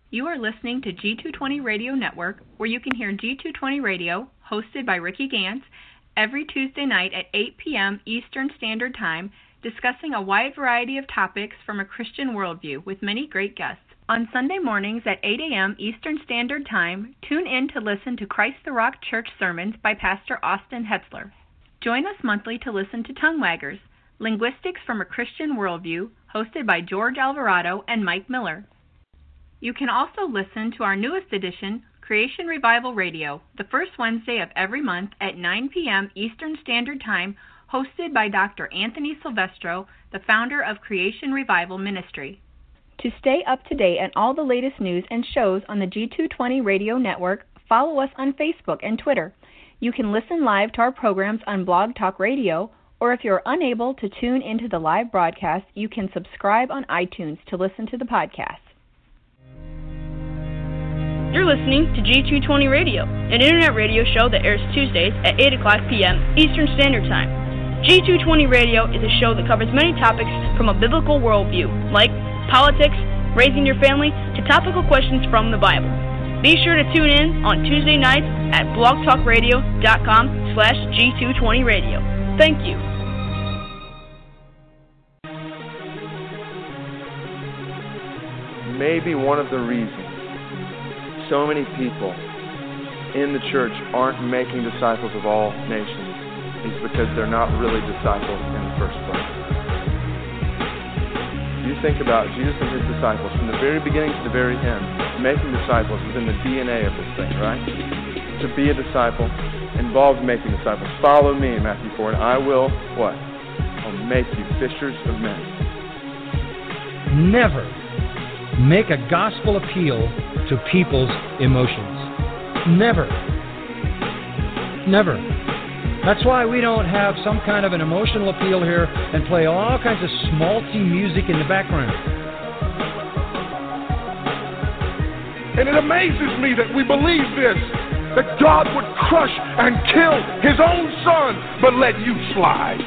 You are listening to G220 Radio Network, where you can hear G220 Radio, hosted by Ricky Gantz, every Tuesday night at 8 p.m. Eastern Standard Time, discussing a wide variety of topics from a Christian worldview with many great guests. On Sunday mornings at 8 a.m. Eastern Standard Time, tune in to listen to Christ the Rock Church sermons by Pastor Austin Hetzler. Join us monthly to listen to Tongue Waggers, Linguistics from a Christian Worldview, hosted by George Alvarado and Mike Miller. You can also listen to our newest edition, Creation Revival Radio, the first Wednesday of every month at 9 p.m. Eastern Standard Time, hosted by Dr. Anthony Silvestro, the founder of Creation Revival Ministry. To stay up to date on all the latest news and shows on the G220 Radio Network, follow us on Facebook and Twitter. You can listen live to our programs on Blog Talk Radio, or if you're unable to tune into the live broadcast, you can subscribe on iTunes to listen to the podcast. You're listening to G220 Radio, an internet radio show that airs Tuesdays at 8 o'clock p.m. Eastern Standard Time. G220 Radio is a show that covers many topics from a biblical worldview, like politics, raising your family, to topical questions from the Bible. Be sure to tune in on Tuesday nights at blogtalkradio.com/G220Radio. Thank you. Maybe one of the reasons so many people in the church aren't making disciples of all nations is because they're not really disciples in the first place. You think about Jesus and his disciples from the very beginning to the very end. Making disciples is in the DNA of this thing, right? To be a disciple involves making disciples. Follow me, Matthew 4, and I will, what? I'll make you fishers of men. Never make a gospel appeal to people's emotions. Never. Never. That's why we don't have some kind of an emotional appeal here and play all kinds of schmaltzy music in the background. And it amazes me that we believe this, that God would crush and kill his own son, but let you slide.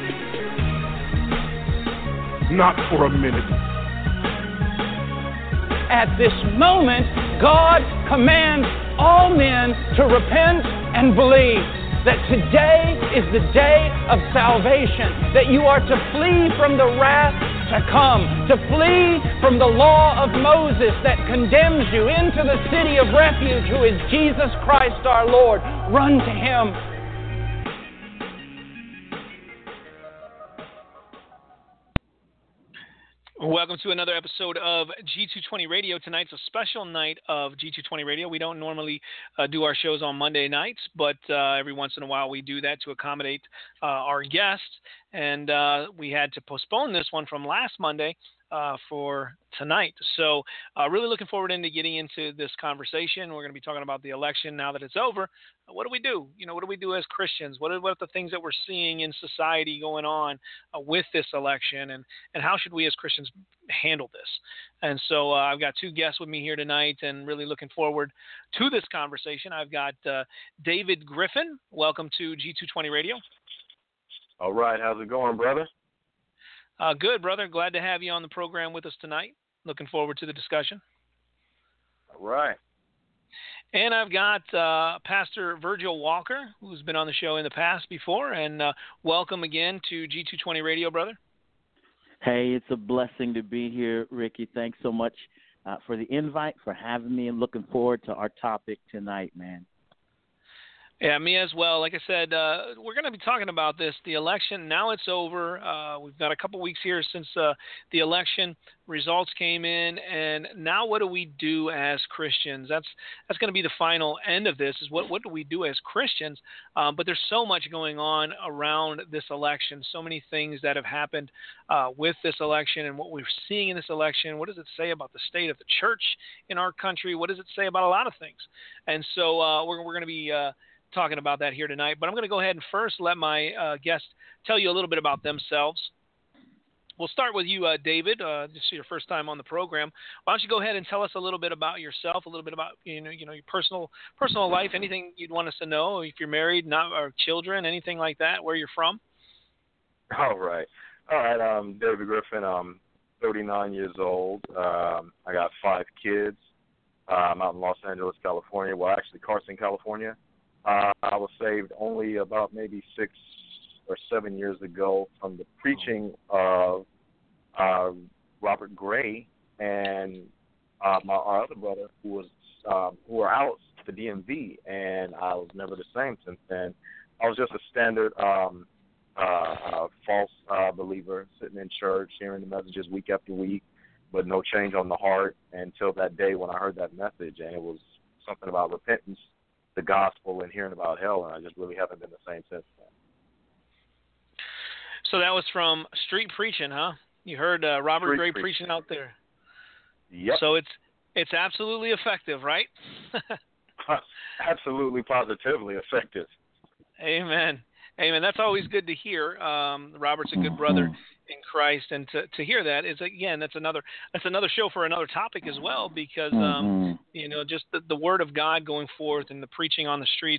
Not for a minute. At this moment, God commands all men to repent and believe that today is the day of salvation, that you are to flee from the wrath to come, to flee from the law of Moses that condemns you into the city of refuge, who is Jesus Christ our Lord. Run to him. Welcome to another episode of G220 Radio. Tonight's a special night of G220 Radio. We don't normally do our shows on Monday nights, but every once in a while we do that to accommodate our guests. And we had to postpone this one from last Monday for tonight. So really looking forward into getting into this conversation. We're going to be talking about the election now that it's over. What do we do? You know, what do we do as Christians? What are the things that we're seeing in society going on with this election, and how should we as Christians handle this? And so I've got two guests with me here tonight, and really looking forward to this conversation. I've got David Griffin. Welcome to G220 Radio. All right. How's it going, brother? Good, brother. Glad to have you on the program with us tonight. Looking forward to the discussion. All right. And I've got Pastor Virgil Walker, who's been on the show in the past before, and welcome again to G220 Radio, brother. Hey, it's a blessing to be here, Ricky. Thanks so much for the invite, for having me, and looking forward to our topic tonight, man. Yeah, me as well. Like I said, we're going to be talking about this, the election. Now it's over. We've got a couple weeks here since the election results came in, and now what do we do as Christians? That's going to be the final end of this, is what do we do as Christians? But there's so much going on around this election, so many things that have happened with this election and what we're seeing in this election. What does it say about the state of the church in our country? What does it say about a lot of things? And so we're going to be talking about that here tonight. But I'm going to go ahead and first let my guests tell you a little bit about themselves. We'll start with you, David. This is your first time on the program. Why don't you go ahead and tell us a little bit about yourself, a little bit about your personal life, anything you'd want us to know, if you're married, or children, anything like that, where you're from. All right. I'm David Griffin. I'm 39 years old. I got 5 kids. I'm out in Los Angeles, California. Well, actually, Carson, California. I was saved only about maybe 6 or 7 years ago from the preaching of Robert Gray and our other brother who were out to DMV, and I was never the same since then. I was just a standard false believer, sitting in church, hearing the messages week after week, but no change on the heart until that day when I heard that message, and it was something about repentance, the gospel, and hearing about hell, and I just really haven't been the same since then. So that was from street preaching, huh? You heard Robert Gray preaching out there. Yep. So it's absolutely effective, right? Absolutely, positively effective. Amen. Amen. That's always good to hear. Robert's a good brother in Christ, and to hear that is, again, that's another show for another topic as well, because just the word of God going forth and the preaching on the streets.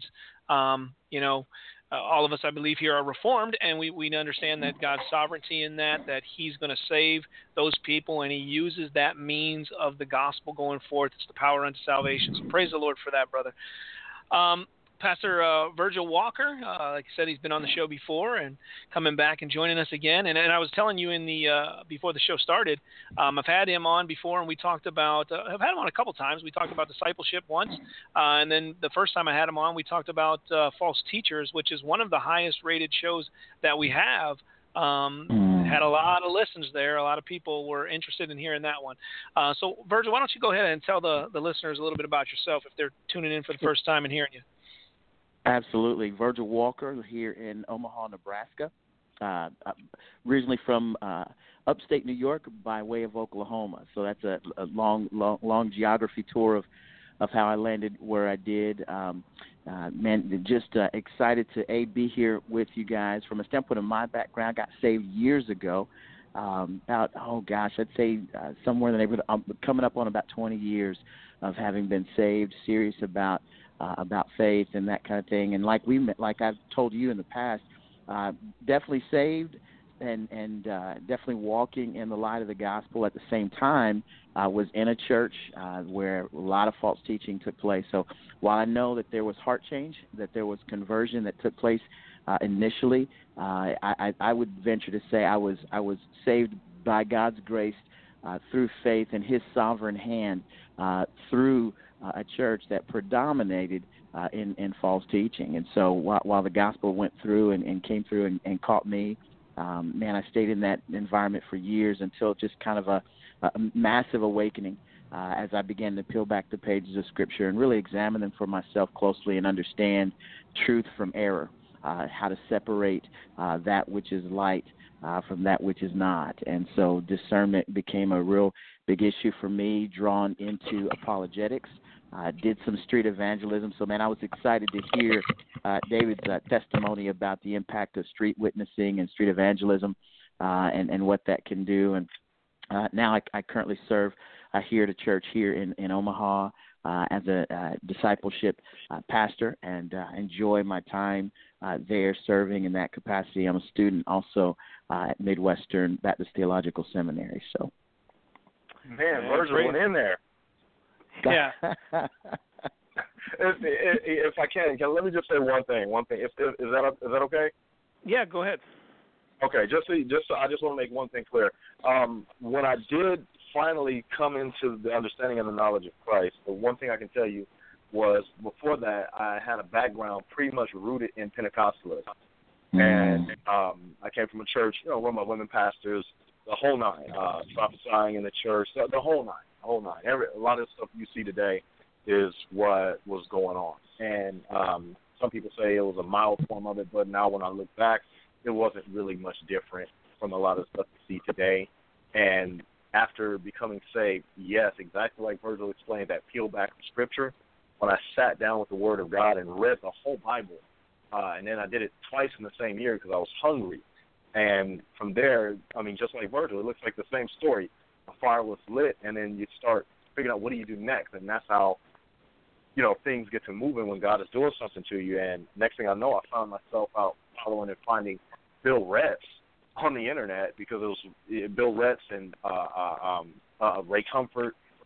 All of us, I believe, here are Reformed, and we understand that God's sovereignty in that He's going to save those people, and He uses that means of the gospel going forth. It's the power unto salvation. So praise the Lord for that, brother. Pastor Virgil Walker, like I said, he's been on the show before and coming back and joining us again. And I was telling you before the show started, I've had him on before, and we talked about I've had him on a couple times. We talked about discipleship once, and then the first time I had him on, we talked about false teachers, which is one of the highest rated shows that we have. Had a lot of listens there. A lot of people were interested in hearing that one. So, Virgil, why don't you go ahead and tell the listeners a little bit about yourself if they're tuning in for the first time and hearing you. Absolutely. Virgil Walker here in Omaha, Nebraska. Originally from upstate New York by way of Oklahoma. So that's a long geography tour of how I landed where I did. Excited to be here with you guys. From a standpoint of my background, I got saved years ago. I'd say somewhere in the neighborhood, coming up on about 20 years of having been saved, serious about faith and that kind of thing. And like I've told you in the past, definitely saved and definitely walking in the light of the gospel. At the same time, was in a church where a lot of false teaching took place. So while I know that there was heart change, that there was conversion that took place initially, I would venture to say I was saved by God's grace through faith in His sovereign hand through a church that predominated in false teaching. And so while the gospel went through and came through and caught me, I stayed in that environment for years until just kind of a massive awakening as I began to peel back the pages of Scripture and really examine them for myself closely and understand truth from error, how to separate that which is light from that which is not. And so discernment became a real big issue for me, drawn into apologetics. Did some street evangelism. So, I was excited to hear David's testimony about the impact of street witnessing and street evangelism and what that can do. And now I currently serve here at a church here in Omaha as a discipleship pastor and enjoy my time there serving in that capacity. I'm a student also at Midwestern Baptist Theological Seminary. So, man, Virgil went in there. Yeah. If I can, let me just say one thing. Is that okay? Yeah, go ahead. Okay, I just want to make one thing clear. When I did finally come into the understanding and the knowledge of Christ, the one thing I can tell you was before that I had a background pretty much rooted in Pentecostalism. And I came from a church, one of my women pastors, the whole nine, prophesying in the church, the whole nine. A lot of stuff you see today is what was going on. And some people say it was a mild form of it, but now when I look back, it wasn't really much different from a lot of stuff you see today. And after becoming saved, yes, exactly like Virgil explained, that peel back of Scripture, when I sat down with the Word of God and read the whole Bible, and then I did it twice in the same year because I was hungry. And from there, just like Virgil, it looks like the same story. A fire was lit, and then you start figuring out what do you do next, and that's how, things get to moving when God is doing something to you. And next thing I know, I found myself out following and finding Bill Retz on the internet because it was Bill Retz and Ray Comfort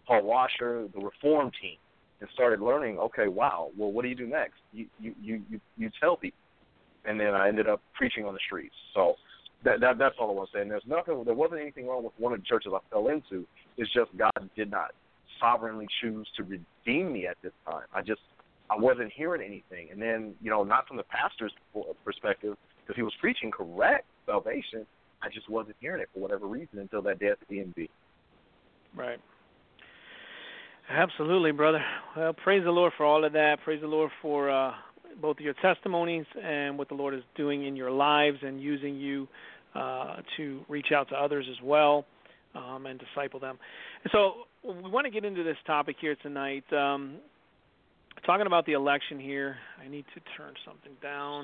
Paul Washer, the Reform team, and started learning. Okay, wow. Well, what do you do next? You tell people, and then I ended up preaching on the streets. So that's all I want to say. And there wasn't anything wrong with one of the churches I fell into. It's just God did not sovereignly choose to redeem me at this time. I wasn't hearing anything. And then, not from the pastor's perspective, because he was preaching correct salvation, I just wasn't hearing it for whatever reason until that day at the DMV. Right. Absolutely, brother. Well, praise the Lord for all of that. Praise the Lord for both your testimonies and what the Lord is doing in your lives and using you to reach out to others as well and disciple them. And so we want to get into this topic here tonight. Talking about the election here. I need to turn something down.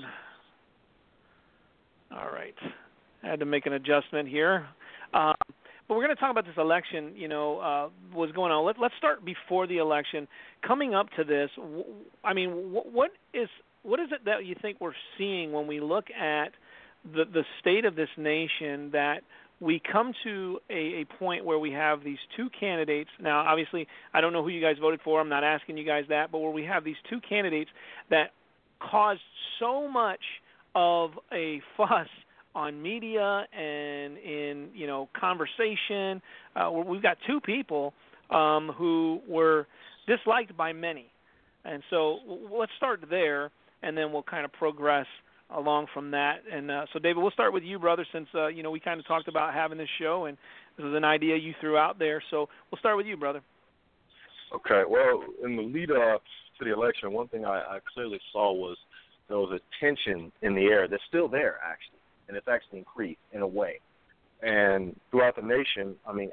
All right. I had to make an adjustment here. But we're going to talk about this election, what's going on. Let's start before the election. Coming up to this, what is it that you think we're seeing when we look at the state of this nation, that we come to a point where we have these two candidates. Now, obviously, I don't know who you guys voted for. I'm not asking you guys that. But where we have these two candidates that caused so much of a fuss on media and in, conversation. We've got two people who were disliked by many. And so let's start there, and then we'll kind of progress along from that. And so, David, we'll start with you, brother, since, we kind of talked about having this show, and this was an idea you threw out there. So we'll start with you, brother. Okay. Well, in the lead up to the election, one thing I clearly saw was there was a tension in the air that's still there, actually, and it's actually increased in a way. And throughout the nation, I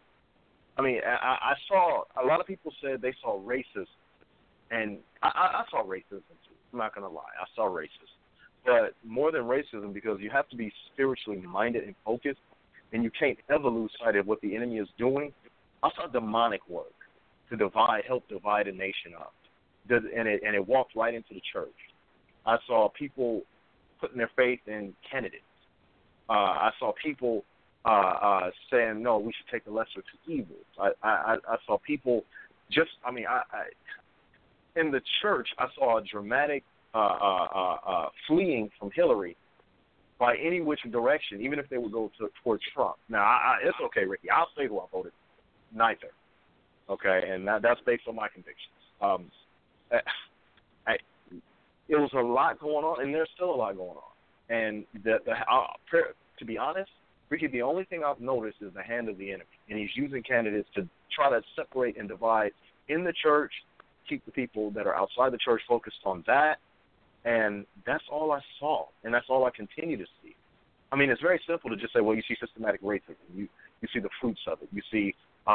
saw a lot of people said they saw racism, and I saw racism too. I'm not going to lie. I saw racism. But more than racism, because you have to be spiritually minded and focused, and you can't ever lose sight of what the enemy is doing. I saw demonic work to help divide a nation up, and it walked right into the church. I saw people putting their faith in candidates. I saw people saying, no, we should take the lesser to evil. I saw people in the church, I saw a dramatic fleeing from Hillary by any which direction, even if they would go toward Trump. Now, it's okay, Ricky. I'll say who I voted. Neither. Okay, and that's based on my convictions. It was a lot going on, and there's still a lot going on. And to be honest, Ricky, the only thing I've noticed is the hand of the enemy, and he's using candidates to try to separate and divide in the church, keep the people that are outside the church focused on that, and that's all I saw, and that's all I continue to see. It's very simple to just say, well, you see systematic racism, you see the fruits of it, you see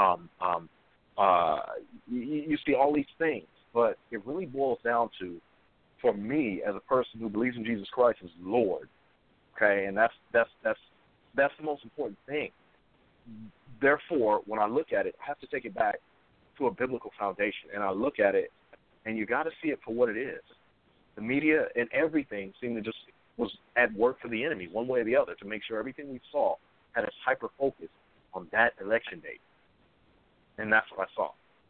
you see all these things, but it really boils down to, for me, as a person who believes in Jesus Christ as Lord, okay, and that's the most important thing. Therefore, when I look at it, I have to take it back to a biblical foundation, and I look at it, and you got to see it for what it is. The media and everything seemed to just was at work for the enemy, one way or the other, to make sure everything we saw had us hyper focused on that election date, and that's what I saw.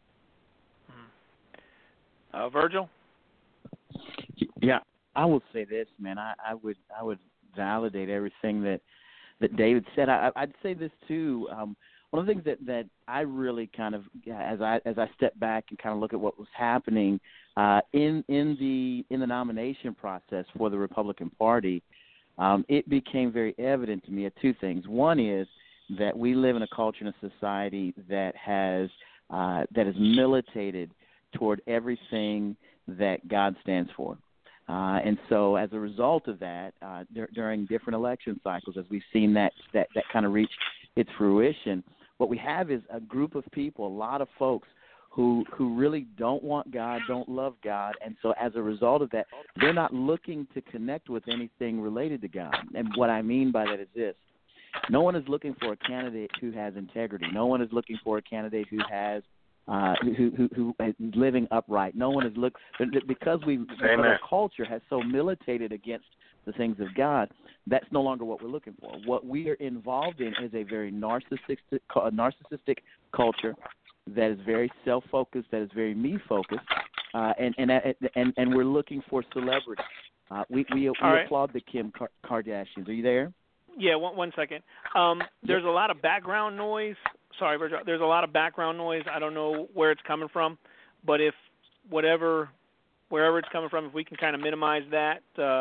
Virgil? Yeah, I will say this, man. I would validate everything that David said. I'd say this too. One of the things that I really kind of, as I step back and kind of look at what was happening in the nomination process for the Republican Party, it became very evident to me of two things. One is that we live in a culture and a society that has militated toward everything that God stands for. And so as a result of that, during different election cycles, as we've seen that kind of reach its fruition, what we have is a group of people, a lot of folks who really don't want God, don't love God, and so as a result of that, they're not looking to connect with anything related to God. And what I mean by that is this. No one is looking for a candidate who has integrity. No one is looking for a candidate who has who is living upright. No one is because our culture has so militated against the things of God. That's no longer what we're looking for. What we are involved in is a very narcissistic culture that is very self-focused, that is very me-focused, and we're looking for celebrity. We applaud the Kim Kardashians. Are you there? Yeah, one second. There's a lot of background noise. Sorry, Virgil. There's a lot of background noise. I don't know where it's coming from, but if wherever it's coming from, if we can kind of minimize that,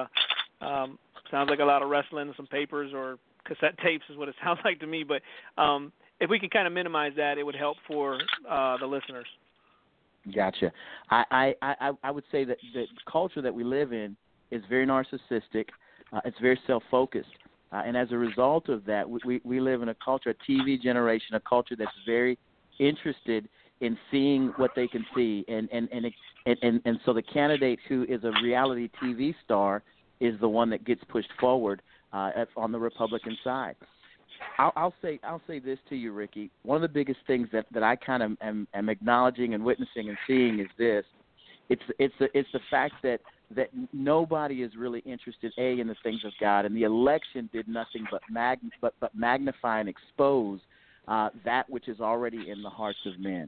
sounds like a lot of wrestling, some papers or cassette tapes is what it sounds like to me. But if we can kind of minimize that, it would help for the listeners. Gotcha. I would say that the culture that we live in is very narcissistic. It's very self-focused. And as a result of that, we live in a culture, a TV generation, a culture that's very interested in seeing what they can see. And so the candidate who is a reality TV star is the one that gets pushed forward on the Republican side. I'll say this to you, Ricky. One of the biggest things that I kind of am acknowledging and witnessing and seeing is this. It's the fact that nobody is really interested, in the things of God, and the election did nothing but magnify and expose that which is already in the hearts of men.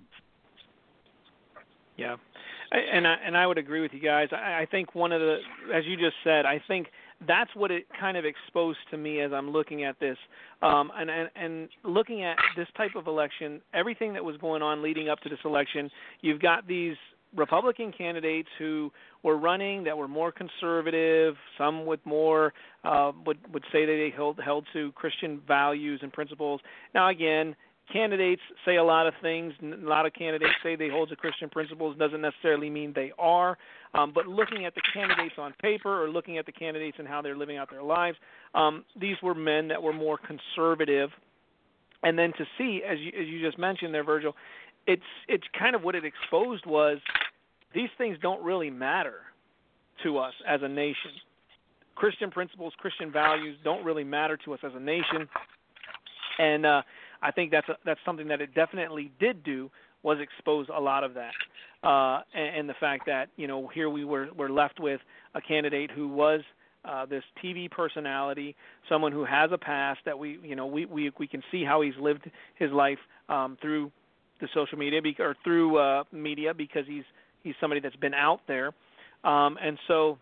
Yeah, and I would agree with you guys. I think one of the, as you just said, I think that's what it kind of exposed to me as I'm looking at this, and looking at this type of election, everything that was going on leading up to this election. You've got these Republican candidates who were running that were more conservative, some with more would say that they held to Christian values and principles. Now again, candidates say a lot of things. A lot of candidates say they hold to Christian principles. Doesn't necessarily mean they are. But looking at the candidates on paper or looking at the candidates and how they're living out their lives, these were men that were more conservative. And then to see, as you just mentioned there, Virgil, it's kind of what it exposed was these things don't really matter to us as a nation. Christian principles, Christian values don't really matter to us as a nation. And I think that's something that it definitely did do, was expose a lot of that. And the fact that, here we're left with a candidate who was this TV personality, someone who has a past that we can see how he's lived his life through the social media or through media, because he's somebody that's been out there, and so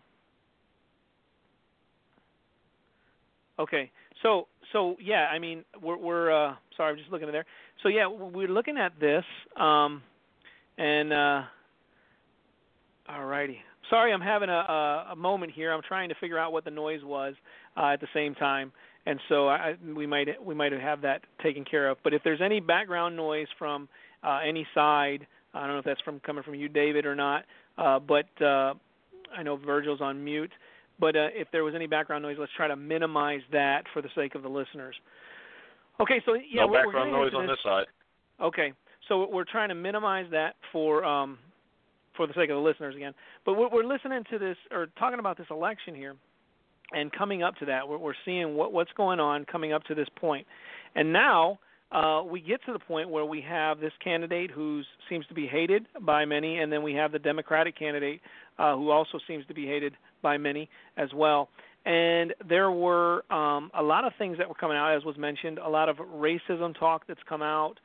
okay, so yeah, I mean we're sorry, I'm just looking at there. So yeah, we're looking at this, and alrighty. Sorry, I'm having a moment here. I'm trying to figure out what the noise was at the same time. And so we might have that taken care of. But if there's any background noise from any side, I don't know if that's coming from you, David, or not. But I know Virgil's on mute. But if there was any background noise, let's try to minimize that for the sake of the listeners. Okay, so yeah, no background noise on this side. Okay, so we're trying to minimize that for the sake of the listeners again. But we're listening to this or talking about this election here. And coming up to that, we're seeing what's going on coming up to this point. And now we get to the point where we have this candidate who seems to be hated by many, and then we have the Democratic candidate who also seems to be hated by many as well. And there were a lot of things that were coming out, as was mentioned, a lot of racism talk that's come out.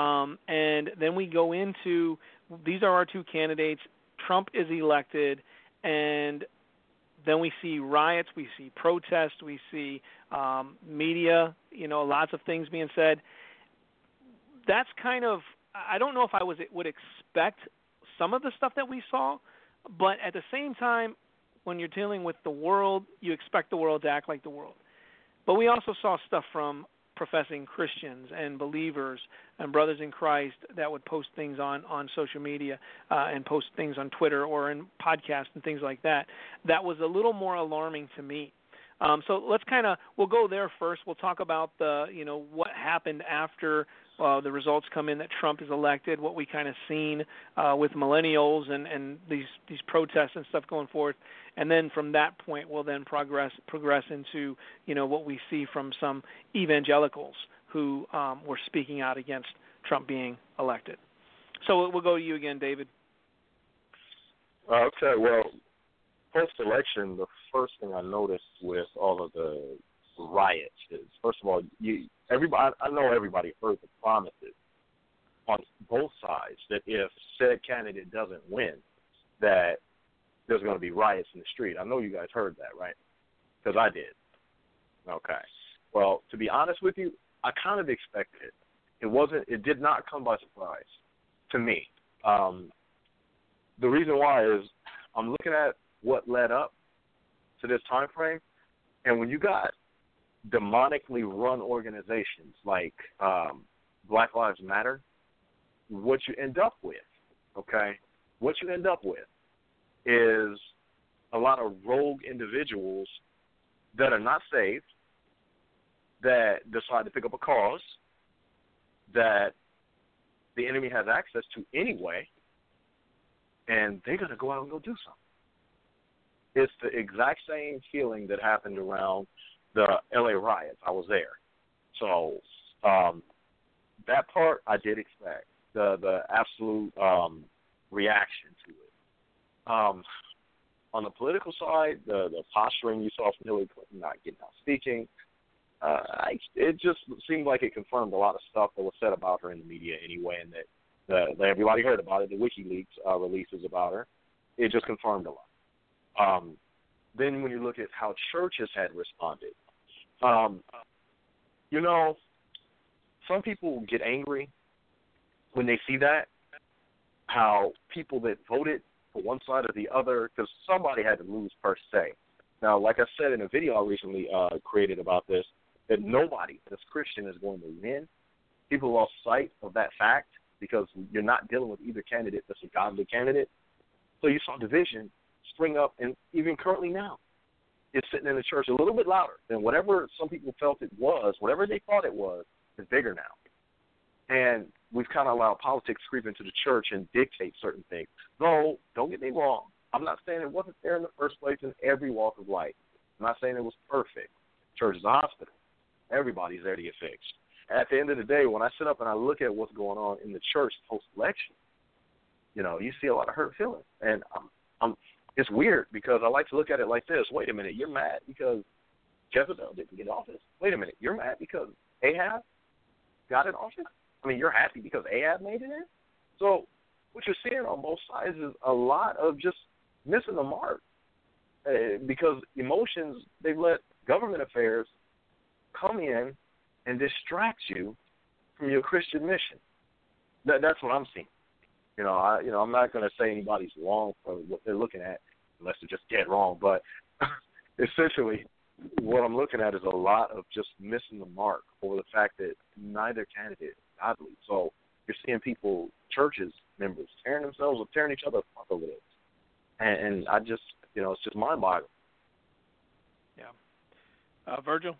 And then we go into, these are our two candidates. Trump is elected, and then we see riots, we see protests, we see media, lots of things being said. That's kind of, I don't know if I would expect some of the stuff that we saw, but at the same time, when you're dealing with the world, you expect the world to act like the world. But we also saw stuff from professing Christians and believers and brothers in Christ that would post things on social media and post things on Twitter or in podcasts and things like that. That was a little more alarming to me. So let's we'll go there first. We'll talk about what happened after the results come in that Trump is elected, what we kind of seen with millennials and these protests and stuff going forth. And then from that point, we'll then progress into, what we see from some evangelicals who were speaking out against Trump being elected. So we'll go to you again, David. Okay, well, post-election, the first thing I noticed with all of the riots is, first of all, I know everybody heard the promises on both sides that if said candidate doesn't win, that there's going to be riots in the street. I know you guys heard that, right? Because I did. Okay. Well, to be honest with you, I kind of expected it. It did not come by surprise to me. The reason why is I'm looking at what led up to this time frame, and when you got demonically run organizations like Black Lives Matter, what you end up with, is a lot of rogue individuals that are not saved, that decide to pick up a cause that the enemy has access to anyway, and they're going to go out and go do something. It's the exact same feeling that happened around the LA riots. I was there. So that part I did expect, the absolute reaction to it. On the political side, the posturing you saw from Hillary Clinton not getting out speaking, it just seemed like it confirmed a lot of stuff that was said about her in the media anyway, and that everybody heard about it, the WikiLeaks releases about her. It just confirmed a lot. Then when you look at how churches had responded, some people get angry when they see that, how people that voted for one side or the other, because somebody had to lose per se. Now, like I said in a video I recently created about this, that nobody that's Christian is going to win. People lost sight of that fact because you're not dealing with either candidate that's a godly candidate. So you saw division spring up, and even currently now, it's sitting in the church a little bit louder than whatever some people felt it was, whatever they thought it was, is bigger now. And we've kind of allowed politics creep into the church and dictate certain things. No, don't get me wrong. I'm not saying it wasn't there in the first place in every walk of life. I'm not saying it was perfect. Church is a hospital. Everybody's there to get fixed. At the end of the day, when I sit up and I look at what's going on in the church post-election, you see a lot of hurt feelings. And it's weird because I like to look at it like this. Wait a minute, you're mad because Jezebel didn't get office? Wait a minute, you're mad because Ahab got in office? I mean, you're happy because Ahab made it in? So what you're seeing on both sides is a lot of just missing the mark because emotions, they've let government affairs come in and distract you from your Christian mission. That's what I'm seeing. I'm not going to say anybody's wrong for what they're looking at unless they're just dead wrong. But essentially, what I'm looking at is a lot of just missing the mark over the fact that neither candidate is godly. So you're seeing people, churches, members, tearing themselves or tearing each other apart over this. And I just, it's just mind-boggling. Yeah. Virgil?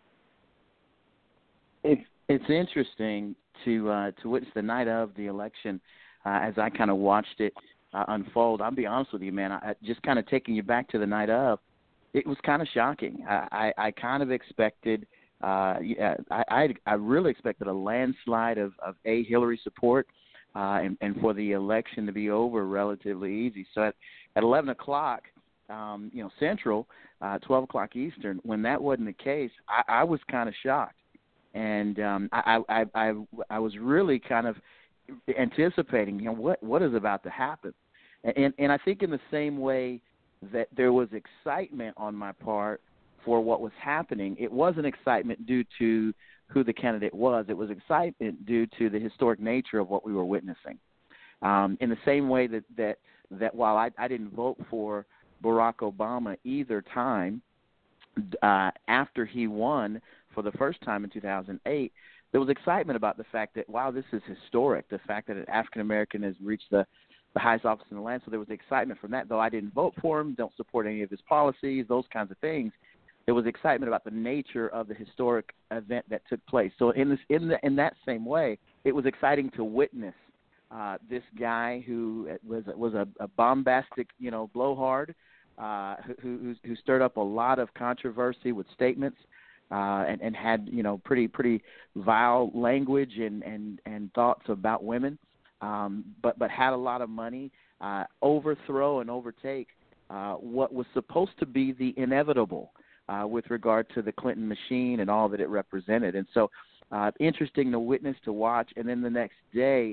It's interesting to witness the night of the election as I kind of watched it unfold. I'll be honest with you, man. I just kind of taking you back to the night of, it was kind of shocking. I kind of expected, I really expected a landslide of Hillary support and for the election to be over relatively easy. So at 11 o'clock, Central, 12 o'clock Eastern, when that wasn't the case, I was kind of shocked. And I was really kind of anticipating, what is about to happen. And I think in the same way that there was excitement on my part for what was happening, it wasn't excitement due to who the candidate was. It was excitement due to the historic nature of what we were witnessing. In the same way that while I didn't vote for Barack Obama either time, after he won for the first time in 2008, there was excitement about the fact that, wow, this is historic, the fact that an African-American has reached the highest office in the land. So there was excitement from that. Though I didn't vote for him, don't support any of his policies, those kinds of things, there was excitement about the nature of the historic event that took place. So in that same way, it was exciting to witness this guy who was a bombastic, blowhard, who stirred up a lot of controversy with statements, and had pretty vile language and thoughts about women, but had a lot of money, overthrow and overtake what was supposed to be the inevitable with regard to the Clinton machine and all that it represented. And so interesting to witness, to watch, and then the next day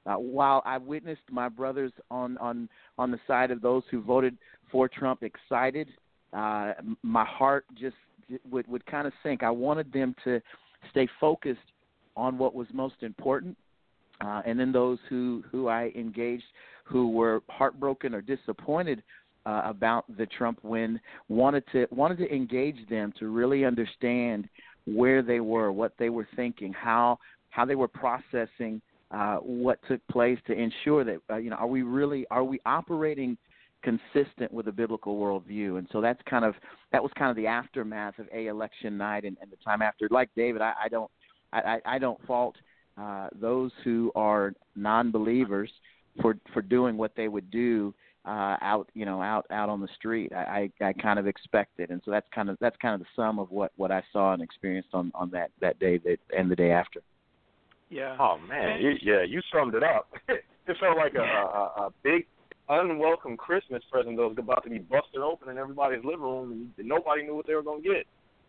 while I witnessed my brothers on the side of those who voted for Trump excited, my heart just would kind of sink. I wanted them to stay focused on what was most important, and then those who I engaged who were heartbroken or disappointed about the Trump win, wanted to engage them to really understand where they were, what they were thinking, how they were processing what took place, to ensure that are we operating consistent with a biblical worldview. And so that was kind of the aftermath of election night and the time after. Like David, I don't fault those who are non-believers for doing what they would do out on the street. I kind of expect it, and so that's kind of the sum of what I saw and experienced on that day and the day after. Yeah. Oh man, you summed it up. It felt like a big unwelcome Christmas present that was about to be busted open in everybody's living room, and nobody knew what they were going to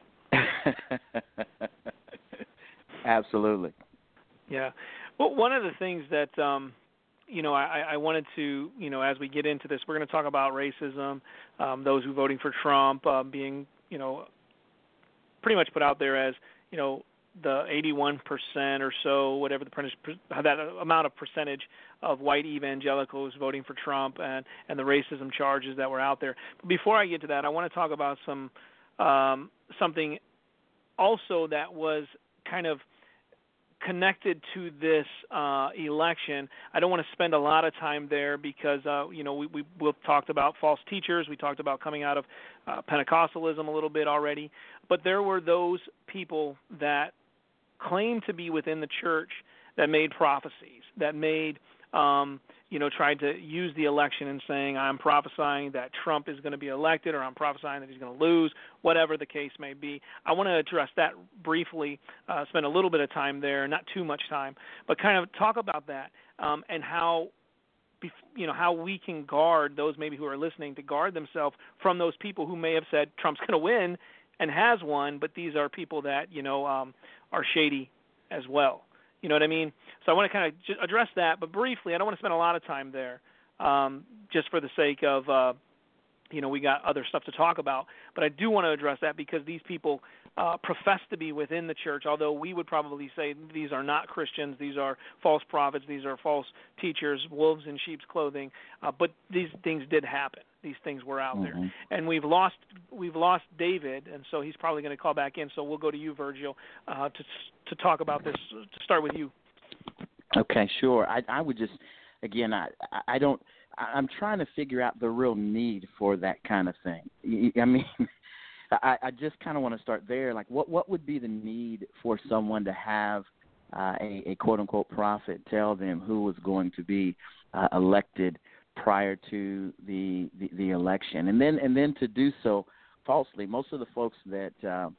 get. Absolutely. Yeah. Well, one of the things that I wanted to, as we get into this, we're going to talk about racism, those who voting for Trump being, pretty much put out there as, the 81% or so, whatever that amount of percentage of white evangelicals voting for Trump and the racism charges that were out there. But before I get to that, I want to talk about something also that was kind of connected to this election. I don't want to spend a lot of time there because, we've talked about false teachers. We talked about coming out of Pentecostalism a little bit already. But there were those people that claimed to be within the church that made prophecies, that made, tried to use the election and saying, I'm prophesying that Trump is going to be elected, or I'm prophesying that he's going to lose, whatever the case may be. I want to address that briefly, spend a little bit of time there, not too much time, but kind of talk about that and how we can guard those maybe who are listening to guard themselves from those people who may have said Trump's going to win and has won, but these are people that, are shady as well. You know what I mean? So I want to kind of address that, but briefly. I don't want to spend a lot of time there, just for the sake of, we got other stuff to talk about. But I do want to address that because these people profess to be within the church, although we would probably say these are not Christians. These are false prophets. These are false teachers, wolves in sheep's clothing. But these things did happen. These things were out there, and we've lost David, and so he's probably going to call back in. So we'll go to you, Virgil, to talk about this. To start with you. Okay, sure. I would just, again, I'm trying to figure out the real need for that kind of thing. I mean, I just kind of want to start there. Like, what would be the need for someone to have a quote unquote prophet tell them who was going to be elected prior to the election, and then to do so falsely? Most of the folks that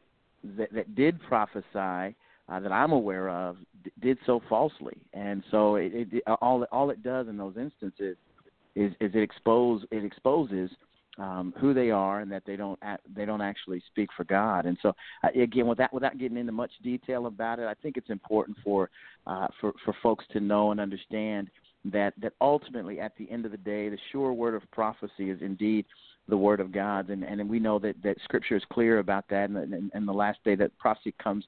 did prophesy that I'm aware of did so falsely, and so all it does in those instances is it exposes who they are, and that they don't actually speak for God. And so again, without getting into much detail about it, I think it's important for folks to know and understand that ultimately, at the end of the day, the sure word of prophecy is indeed the word of God, and we know that Scripture is clear about that. And the last day, that prophecy comes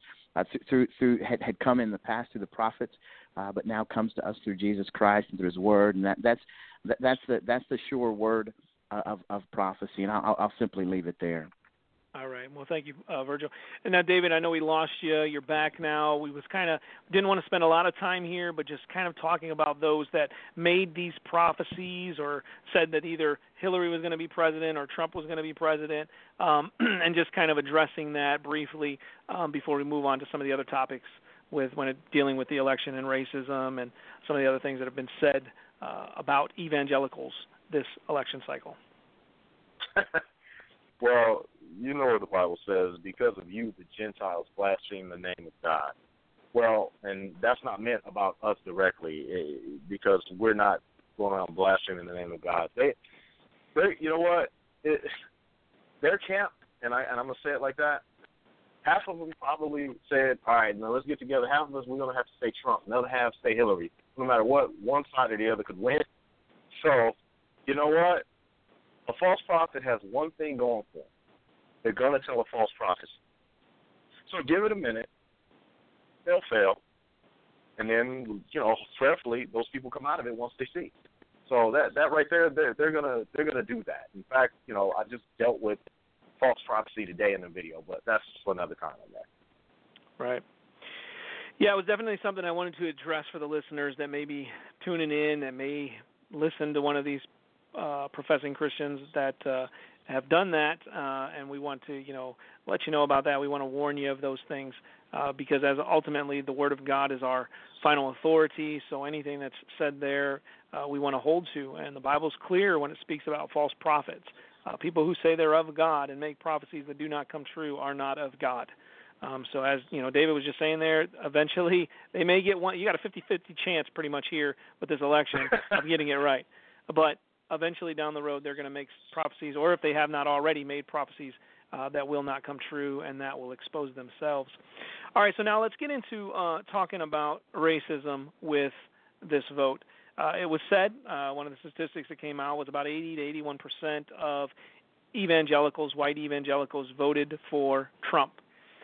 had come in the past through the prophets, but now comes to us through Jesus Christ and through His Word, and that's the sure word of prophecy. And I'll simply leave it there. All right. Well, thank you, Virgil. And now, David, I know we lost you. You're back now. We didn't want to spend a lot of time here, but just kind of talking about those that made these prophecies or said that either Hillary was going to be president or Trump was going to be president, and just kind of addressing that briefly before we move on to some of the other topics dealing with the election and racism and some of the other things that have been said about evangelicals this election cycle. Well, you know what the Bible says, because of you, the Gentiles blaspheme the name of God. Well, and that's not meant about us directly, because we're not going around blaspheming the name of God. They you know what? Their camp, and I'm going to say it like that, half of them probably said, all right, now let's get together. Half of us, we're going to have to say Trump. Another half say Hillary. No matter what, one side or the other could win. So, you know what? A false prophet has one thing going for them. They're going to tell a false prophecy. So give it a minute. They'll fail. And then, prayerfully, those people come out of it once they see. So that right there, they're gonna do that. In fact, I just dealt with false prophecy today in the video, but that's for another time on that. Right. Yeah, it was definitely something I wanted to address for the listeners that may be tuning in, that may listen to one of these professing Christians that have done that, and we want to, let you know about that. We want to warn you of those things because as ultimately the Word of God is our final authority, so anything that's said there we want to hold to. And the Bible's clear when it speaks about false prophets. People who say they're of God and make prophecies that do not come true are not of God. So as David was just saying there, eventually they may get one. You got a 50-50 chance pretty much here with this election of getting it right. But eventually down the road they're going to make prophecies, or if they have not already made prophecies, that will not come true and that will expose themselves. All right, so now let's get into talking about racism with this vote. It was said, one of the statistics that came out was about 80 to 81% of evangelicals, white evangelicals, voted for Trump.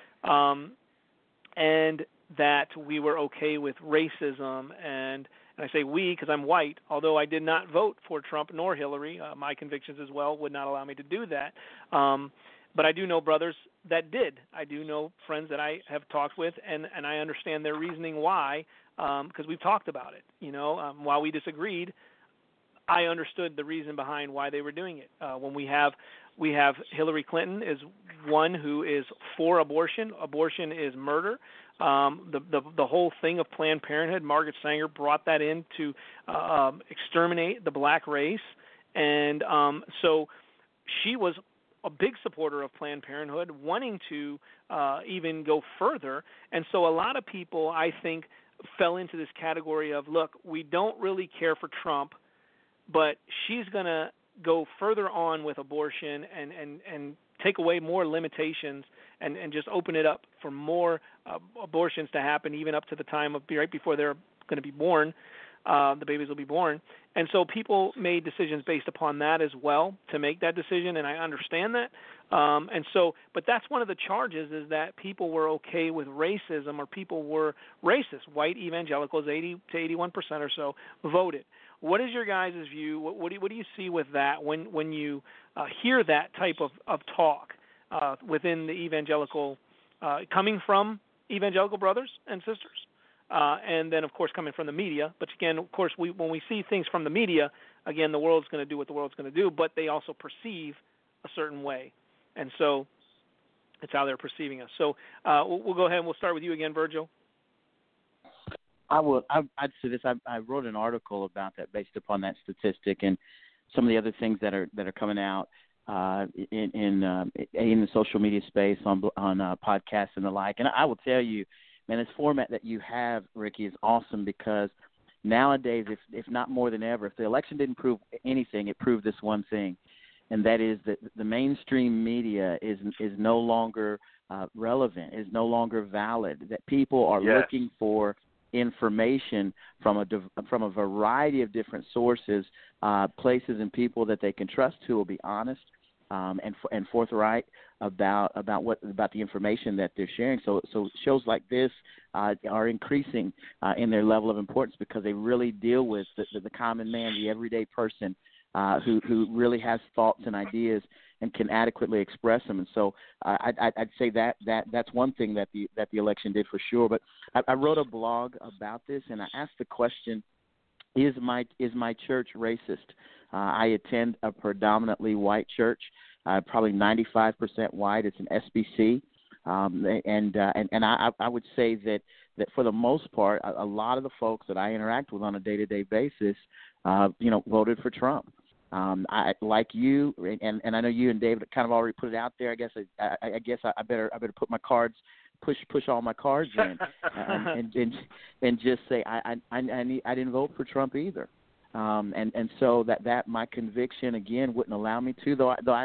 And that we were okay with racism. And I say we because I'm white, although I did not vote for Trump nor Hillary. My convictions as well would not allow me to do that. But I do know brothers that did. I do know friends that I have talked with, and I understand their reasoning why, because we've talked about it. While we disagreed, I understood the reason behind why they were doing it. When we have Hillary Clinton is one who is for abortion. Abortion is murder. The whole thing of Planned Parenthood, Margaret Sanger brought that in to exterminate the black race, and so she was a big supporter of Planned Parenthood, wanting to even go further. And so a lot of people, I think, fell into this category of, look, we don't really care for Trump, but she's going to go further on with abortion and take away more limitations and just open it up for more abortions to happen, even up to the time of right before they're going to be born. The babies will be born. And so people made decisions based upon that as well to make that decision, and I understand that. But that's one of the charges, is that people were okay with racism, or people were racist. White evangelicals, 80 to 81% or so, voted. What is your guys' view? What do you see with that when you hear that type of talk within the evangelical, coming from evangelical brothers and sisters? And then, of course, coming from the media. But again, of course, when we see things from the media, again, the world's going to do what the world's going to do, but they also perceive a certain way. And so it's how they're perceiving us. So we'll go ahead and we'll start with you again, Virgil. I'd say this. I wrote an article about that based upon that statistic and some of the other things that are coming out in the social media space on podcasts and the like. And I will tell you, man, this format that you have, Ricky, is awesome, because nowadays, if not more than ever, if the election didn't prove anything, it proved this one thing, and that is that the mainstream media is no longer relevant, is no longer valid, that people are looking for information from a variety of different sources, places and people that they can trust, who will be honest and forthright about the information that they're sharing. So shows like this are increasing in their level of importance, because they really deal with the common man, the everyday person who really has thoughts and ideas and can adequately express them. And so I'd say that's one thing that the election did for sure. But I wrote a blog about this, and I asked the question: Is my church racist? I attend a predominantly white church, probably 95% white. It's an SBC, and I would say that for the most part, a lot of the folks that I interact with on a day-to-day basis, voted for Trump. I like you, and I know you and David kind of already put it out there. I guess I better put my cards, push all my cards in, and just say I didn't vote for Trump either. And so that my conviction again wouldn't allow me to, though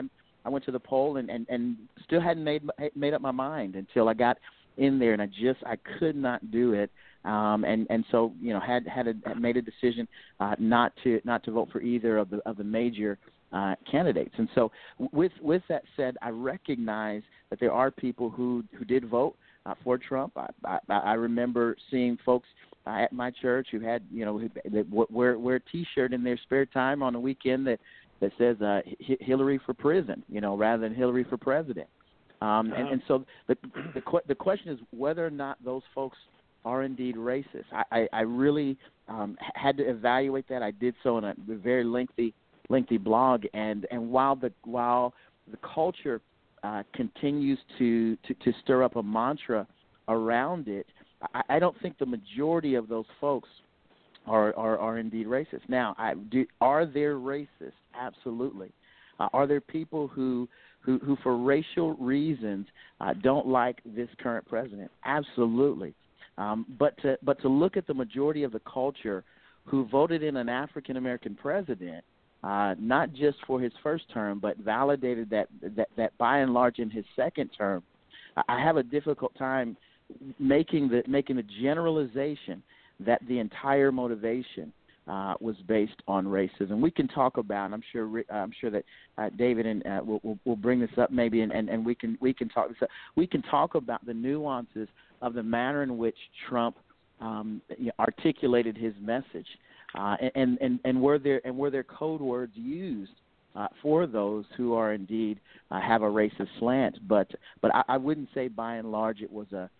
went to the poll and still hadn't made up my mind until I got in there, and I could not do it. And so had made a decision not to vote for either of the major candidates. And so with that said, I recognize that there are people who did vote for Trump. I remember seeing folks at my church who had that wear a T-shirt in their spare time on the weekend that says Hillary for prison, rather than Hillary for president. And so the question is whether or not those folks are indeed racist. I really had to evaluate that. I did so in a very lengthy blog, and while the culture continues to stir up a mantra around it, I don't think the majority of those folks are indeed racist. Now, are there racists? Absolutely. Are there people who for racial reasons don't like this current president? Absolutely. But to look at the majority of the culture who voted in an African American president, not just for his first term, but validated that by and large in his second term, I have a difficult time making the generalization that the entire motivation was based on racism. We can talk about, and I'm sure that David and will bring this up maybe, and we can talk this up. We can talk about the nuances of the manner in which Trump articulated his message, and were there code words used for those who are indeed have a racist slant. But I wouldn't say by and large it was a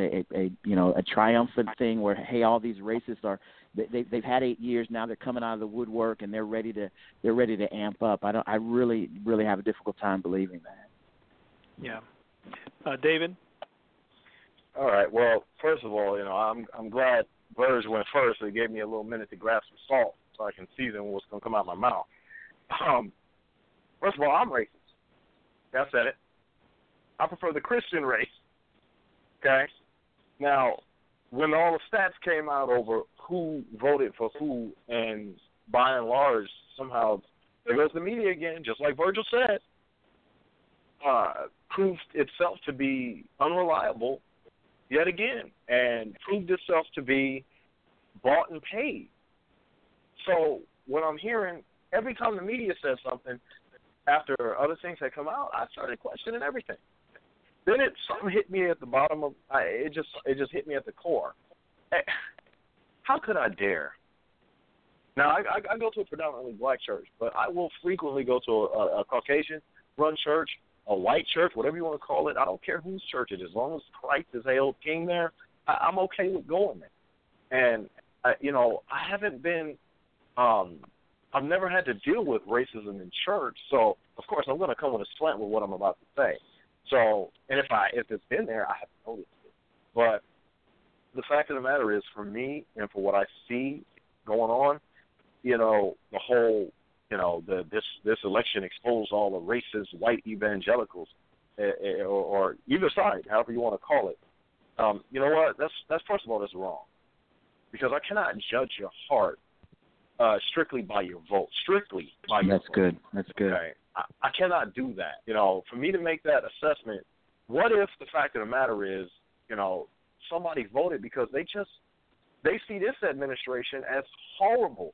triumphant thing where, hey, all these racists they've had 8 years now, they're coming out of the woodwork and they're ready to amp up. I really have a difficult time believing that. Yeah. David? All right. Well, first of all, I'm glad Verge went first. So it gave me a little minute to grab some salt so I can season what's going to come out of my mouth. First of all, I'm racist. I said it. I prefer the Christian race. Okay? Now, when all the stats came out over who voted for who, and by and large, somehow, there goes the media again, just like Virgil said, proved itself to be unreliable yet again, and proved itself to be bought and paid. So what I'm hearing, every time the media says something, after other things had come out, I started questioning everything. Then something hit me at the bottom of it. Just hit me at the core. How could I dare? Now I go to a predominantly black church, but I will frequently go to a Caucasian-run church, a white church, whatever you want to call it. I don't care whose church it is, as long as Christ is hailed king there. I'm okay with going there. And I haven't been. I've never had to deal with racism in church, so of course I'm going to come with a slant with what I'm about to say. So, and if it's been there, I have noticed it. But the fact of the matter is, for me and for what I see going on, the whole, this election exposed all the racist white evangelicals, or either side, however you want to call it. You know what? That's first of all, that's wrong, because I cannot judge your heart strictly by your vote. Strictly by your vote. That's good. Okay? I cannot do that. For me to make that assessment, what if the fact of the matter is, somebody voted because they see this administration as horrible,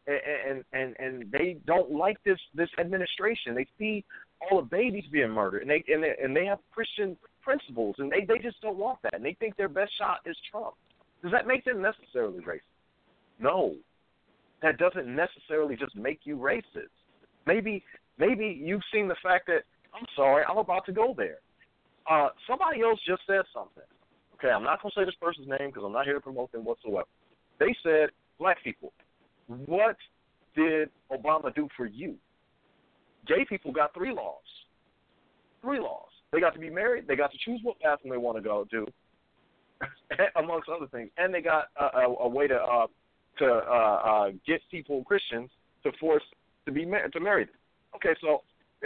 and they don't like this administration. They see all the babies being murdered, and they have Christian principles, and they just don't want that, and they think their best shot is Trump. Does that make them necessarily racist? No. That doesn't necessarily just make you racist. Maybe you've seen the fact that, I'm sorry, I'm about to go there. Somebody else just said something. Okay, I'm not going to say this person's name because I'm not here to promote them whatsoever. They said, black people, what did Obama do for you? Gay people got 3 laws. 3 laws. They got to be married. They got to choose what bathroom they want to go to, amongst other things. And they got a way to get people, Christians, to force to marry them. Okay, so,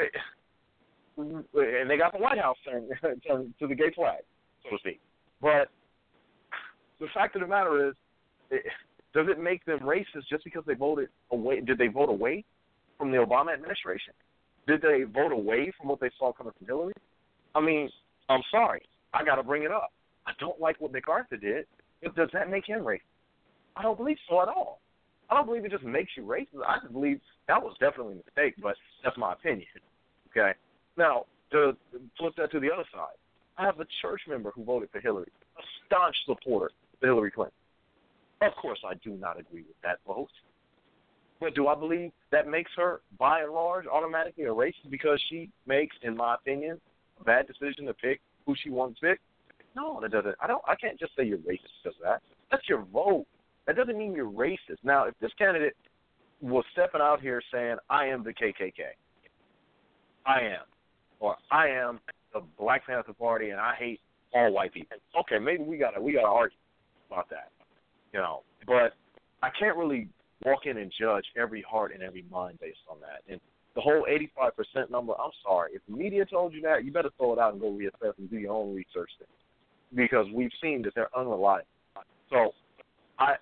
and they got the White House turned to the gay flag, so to speak. But the fact of the matter is, does it make them racist just because they voted away? Did they vote away from the Obama administration? Did they vote away from what they saw coming from Hillary? I mean, I'm sorry. I got to bring it up. I don't like what MacArthur did. Does that make him racist? I don't believe so at all. I don't believe it just makes you racist. I just believe that was definitely a mistake, but that's my opinion. Okay? Now, to flip that to the other side, I have a church member who voted for Hillary, a staunch supporter of Hillary Clinton. Of course, I do not agree with that vote. But do I believe that makes her, by and large, automatically a racist because she makes, in my opinion, a bad decision to pick who she wants to pick? No, that doesn't. I can't just say you're racist because of that. That's your vote. That doesn't mean you're racist. Now, if this candidate was stepping out here saying, I am the KKK, I am, or I am the Black Panther Party and I hate all white people. Okay, maybe we gotta argue about that, you know. But I can't really walk in and judge every heart and every mind based on that. And the whole 85% number, I'm sorry. If the media told you that, you better throw it out and go reassess and do your own research there. Because we've seen that they're unreliable. So, I'm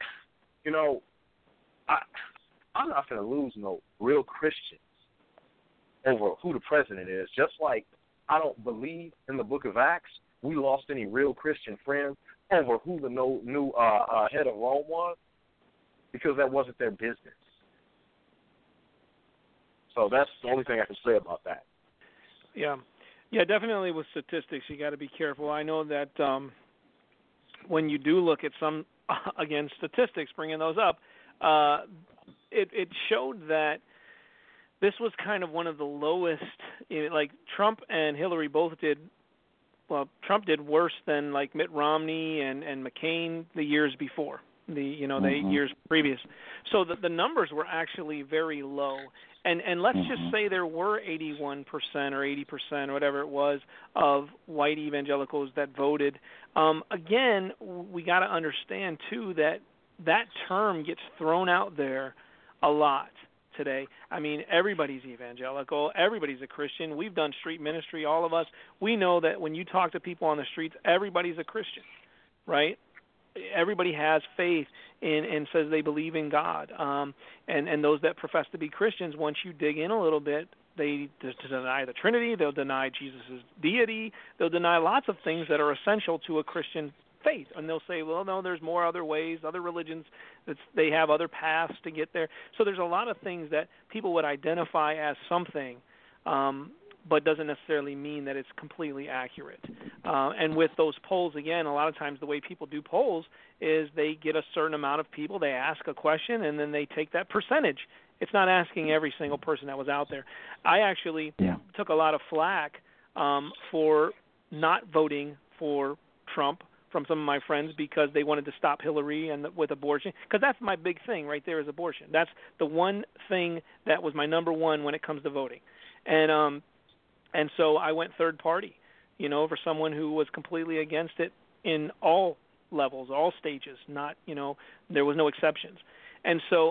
not going to lose no real Christians over who the president is. Just like I don't believe in the book of Acts, we lost any real Christian friends over who the new head of Rome was, because that wasn't their business. So that's the only thing I can say about that. Yeah, definitely with statistics, you got to be careful. I know that when you do look at some, again, statistics, bringing those up, it showed that this was kind of one of the lowest, like Trump and Hillary both did, well, Trump did worse than like Mitt Romney and McCain the years before, the 8 years previous. So the numbers were actually very low. And let's just say there were 81% or 80% or whatever it was of white evangelicals that voted. Again, we got to understand, too, that term gets thrown out there a lot today. I mean, everybody's evangelical. Everybody's a Christian. We've done street ministry, all of us. We know that when you talk to people on the streets, everybody's a Christian, right? Everybody has faith and says they believe in God. And those that profess to be Christians, once you dig in a little bit, they deny the Trinity, they'll deny Jesus' deity, they'll deny lots of things that are essential to a Christian faith. And they'll say, well, no, there's more other ways, other religions, they have other paths to get there. So there's a lot of things that people would identify as something, but doesn't necessarily mean that it's completely accurate. And with those polls, again, a lot of times the way people do polls is they get a certain amount of people, they ask a question, and then they take that percentage. It's not asking every single person that was out there. I actually took a lot of flack for not voting for Trump from some of my friends because they wanted to stop Hillary and with abortion, because that's my big thing right there is abortion. That's the one thing that was my number one when it comes to voting. And so I went third party, for someone who was completely against it in all levels, all stages, not, there was no exceptions. And so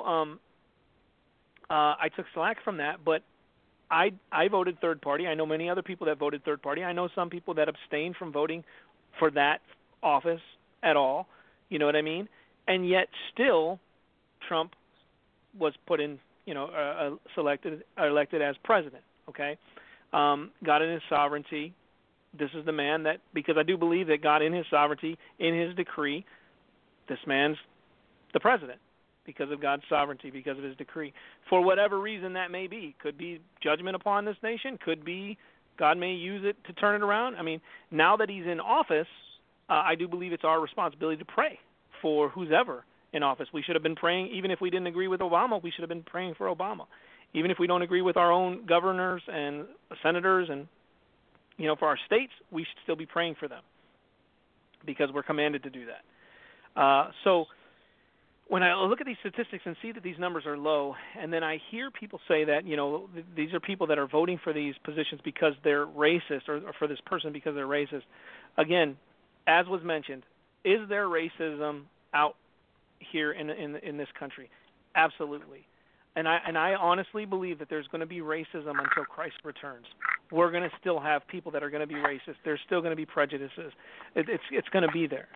I took slack from that, but I voted third party. I know many other people that voted third party. I know some people that abstained from voting for that office at all, you know what I mean? And yet still Trump was put in, elected as president, okay? God in his sovereignty, this is the man that, because I do believe that God in his sovereignty, in his decree, this man's the president because of God's sovereignty, because of his decree. For whatever reason that may be, could be judgment upon this nation, could be God may use it to turn it around. I mean, now that he's in office, I do believe it's our responsibility to pray for who's ever in office. We should have been praying, even if we didn't agree with Obama, we should have been praying for Obama. Even if we don't agree with our own governors and senators and, for our states, we should still be praying for them because we're commanded to do that. So when I look at these statistics and see that these numbers are low, and then I hear people say that, these are people that are voting for these positions because they're racist or for this person because they're racist. Again, as was mentioned, is there racism out here in this country? Absolutely. And I honestly believe that there's going to be racism until Christ returns. We're going to still have people that are going to be racist. There's still going to be prejudices. It's going to be there.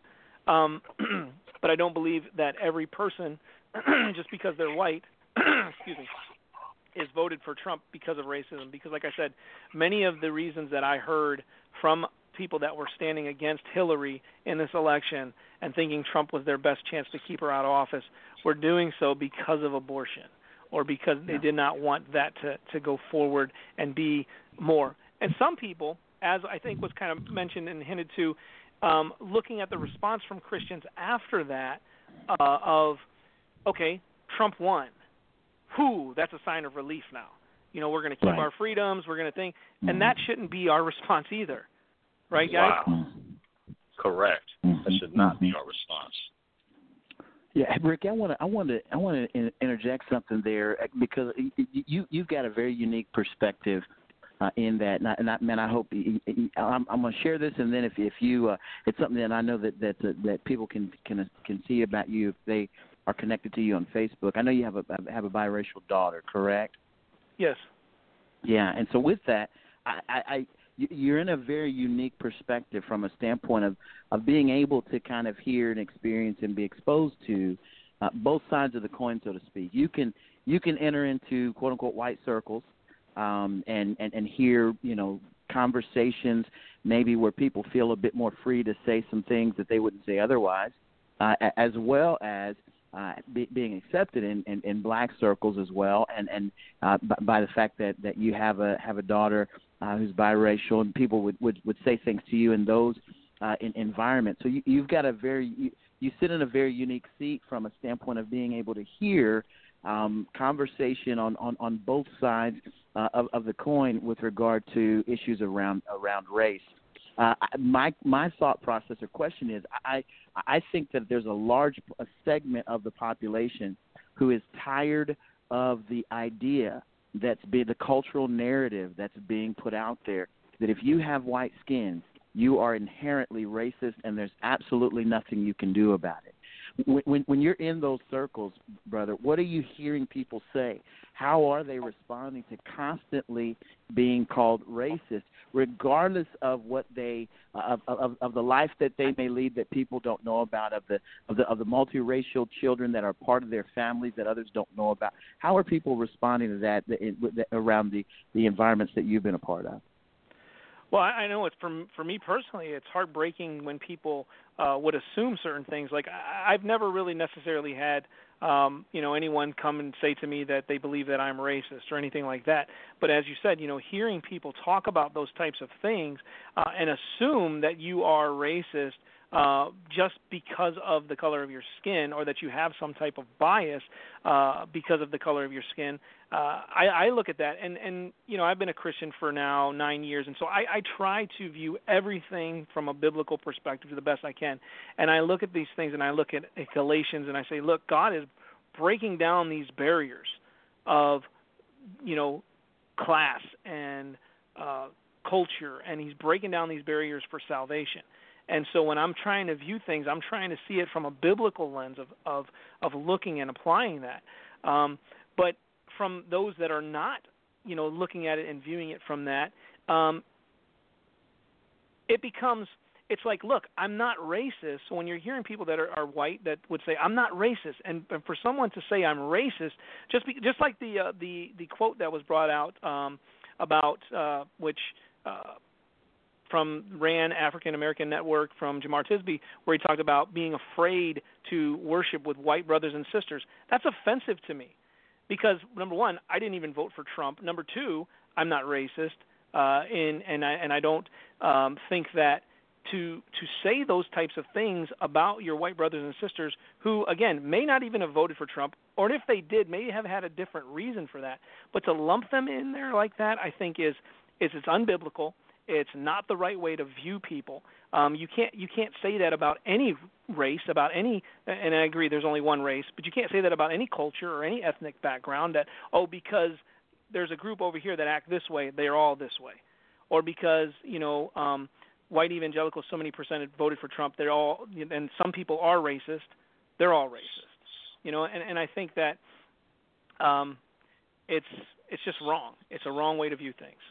But I don't believe that every person, just because they're white, excuse me, is voted for Trump because of racism. Because, like I said, many of the reasons that I heard from people that were standing against Hillary in this election and thinking Trump was their best chance to keep her out of office were doing so because of abortion, or because they did not want that to go forward and be more. And some people, as I think was kind of mentioned and hinted to, looking at the response from Christians after that of, okay, Trump won. That's a sign of relief now. We're going to keep our freedoms, we're going to think, and that shouldn't be our response either. Right, guys? Wow. Correct. That should not be our response. Yeah, Rick, I want to interject something there, because you've got a very unique perspective in that, and I hope I'm going to share this, and then if you it's something that I know that people can see about you if they are connected to you on Facebook. I know you have a biracial daughter, correct? Yes. Yeah, and so with that, you're in a very unique perspective from a standpoint of being able to kind of hear and experience and be exposed to both sides of the coin, so to speak. You can enter into quote unquote white circles and hear conversations maybe where people feel a bit more free to say some things that they wouldn't say otherwise, as well as being accepted in black circles as well, and by the fact that you have a daughter who's biracial, and people would say things to you in those environments. So you've got you sit in a very unique seat from a standpoint of being able to hear conversation on both sides of the coin with regard to issues around race. My thought process or question is, I think that there's a segment of the population who is tired of the idea the cultural narrative that's being put out there, that if you have white skin, you are inherently racist and there's absolutely nothing you can do about it. When you're in those circles, brother, what are you hearing people say? How are they responding to constantly being called racist, regardless of what they of the life that they may lead that people don't know about, of the multiracial children that are part of their families that others don't know about? How are people responding to that around the environments that you've been a part of? Well, I know it's for me personally, it's heartbreaking when people would assume certain things. Like I've never really necessarily had anyone come and say to me that they believe that I'm racist or anything like that. But as you said, hearing people talk about those types of things and assume that you are racist just because of the color of your skin, or that you have some type of bias because of the color of your skin. I look at that, and I've been a Christian for now 9 years, and so I try to view everything from a biblical perspective to the best I can. And I look at these things, and I look at Galatians, and I say, look, God is breaking down these barriers of, class and culture, and he's breaking down these barriers for salvation. And so when I'm trying to view things, I'm trying to see it from a biblical lens of looking and applying that. But from those that are not, looking at it and viewing it from that, it's like, look, I'm not racist. So when you're hearing people that are white that would say, I'm not racist, and for someone to say I'm racist, just like the quote that was brought out about which from RAN, African American Network, from Jamar Tisby, where he talked about being afraid to worship with white brothers and sisters. That's offensive to me because, number one, I didn't even vote for Trump. Number two, I'm not racist, and I don't think that to say those types of things about your white brothers and sisters who, again, may not even have voted for Trump, or if they did, may have had a different reason for that. But to lump them in there like that, I think is it's unbiblical. It's not the right way to view people. You can't say that about any race, about any, and I agree there's only one race, but you can't say that about any culture or any ethnic background that, because there's a group over here that act this way, they're all this way. Or because, white evangelicals, so many percent voted for Trump, they're all, and some people are racist, they're all racist. And I think that it's just wrong. It's a wrong way to view things.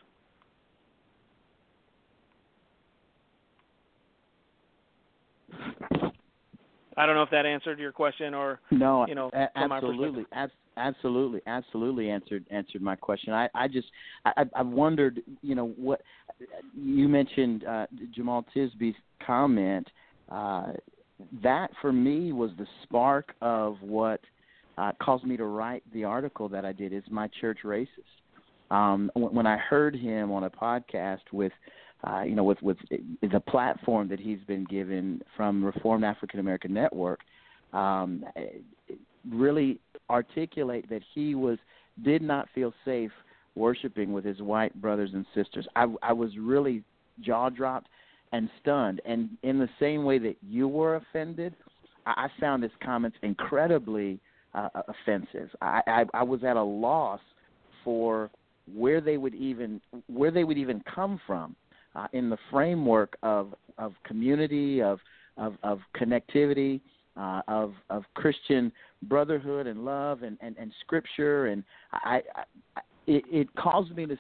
I don't know if that answered your question or no, from our perspective. Absolutely answered my question. I wondered, what you mentioned, Jamal Tisby's comment. That for me was the spark of what caused me to write the article that I did. Is my church racist? When I heard him on a podcast with the platform that he's been given from Reformed African American Network, really articulate that he did not feel safe worshiping with his white brothers and sisters. I was really jaw-dropped and stunned. And in the same way that you were offended, I found his comments incredibly offensive. I was at a loss for where they would even come from in the framework of community, of connectivity, of Christian brotherhood and love and Scripture, and it caused me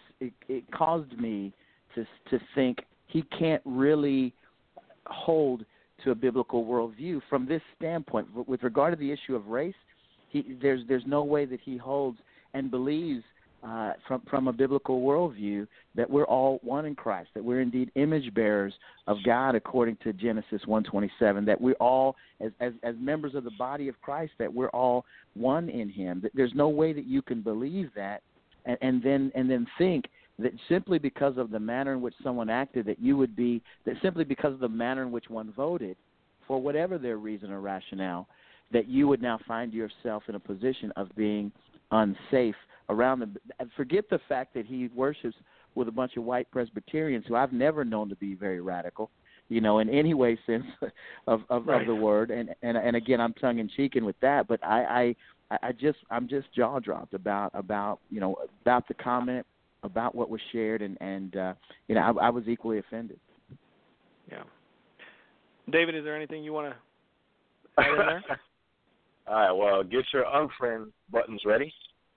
to think he can't really hold to a biblical worldview from this standpoint. With regard to the issue of race, there's no way that he holds and believes from a biblical worldview that we're all one in Christ, that we're indeed image bearers of God according to Genesis 1:27, that we're all, as members of the body of Christ, that we're all one in Him. There's no way that you can believe that and then think that simply because of the manner in which someone acted, that simply because of the manner in which one voted, for whatever their reason or rationale, that you would now find yourself in a position of being unsafe around them. Forget the fact that he worships with a bunch of white Presbyterians who I've never known to be very radical, in any way sense of the word. And again, I'm tongue in cheek with that, but I'm just jaw dropped about the comment, about what was shared, and I was equally offended. Yeah. David, is there anything you want to add in there? All right, well, get your unfriend buttons ready.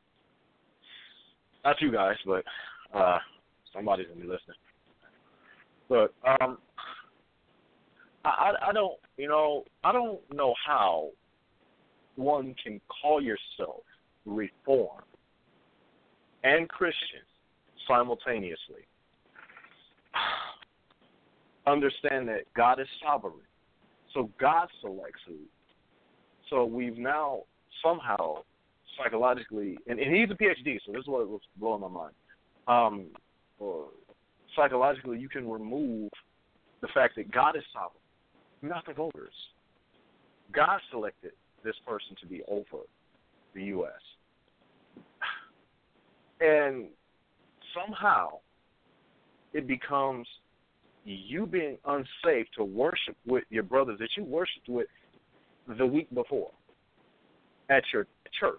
Not you guys, but somebody's going to be listening. Look, I don't know how one can call yourself Reformed and Christian simultaneously. Understand that God is sovereign, so God selects who. So we've now somehow psychologically, and he's a PhD, so this is what was blowing my mind. Psychologically, you can remove the fact that God is sovereign, not the voters. God selected this person to be over the U.S. And somehow it becomes you being unsafe to worship with your brothers that you worshiped with the week before at your church.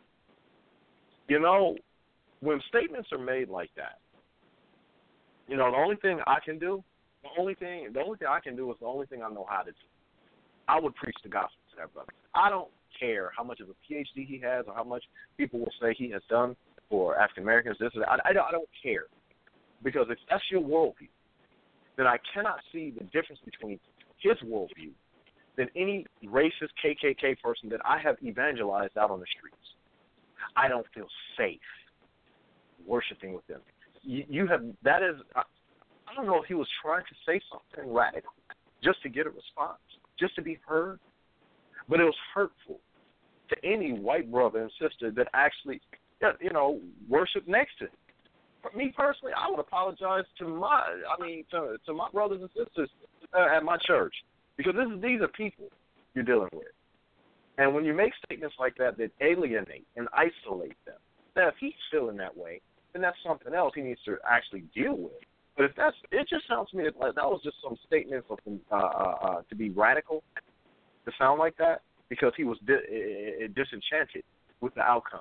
When statements are made like that, the only thing I can do is the only thing I know how to do. I would preach the gospel to that brother. I don't care how much of a PhD he has or how much people will say he has done for African Americans. I don't care, because if that's your worldview, then I cannot see the difference between his worldview than any racist KKK person that I have evangelized out on the streets. I don't feel safe worshiping with them. I don't know if he was trying to say something radical just to get a response, just to be heard, but it was hurtful to any white brother and sister that actually, worship next to him. For me personally, I would apologize to my brothers and sisters at my church, because these are people you're dealing with. And when you make statements like that alienate and isolate them, now if he's feeling that way, then that's something else he needs to actually deal with. But it just sounds to me like that was just some statement to be radical, to sound like that, because he was disenchanted with the outcome.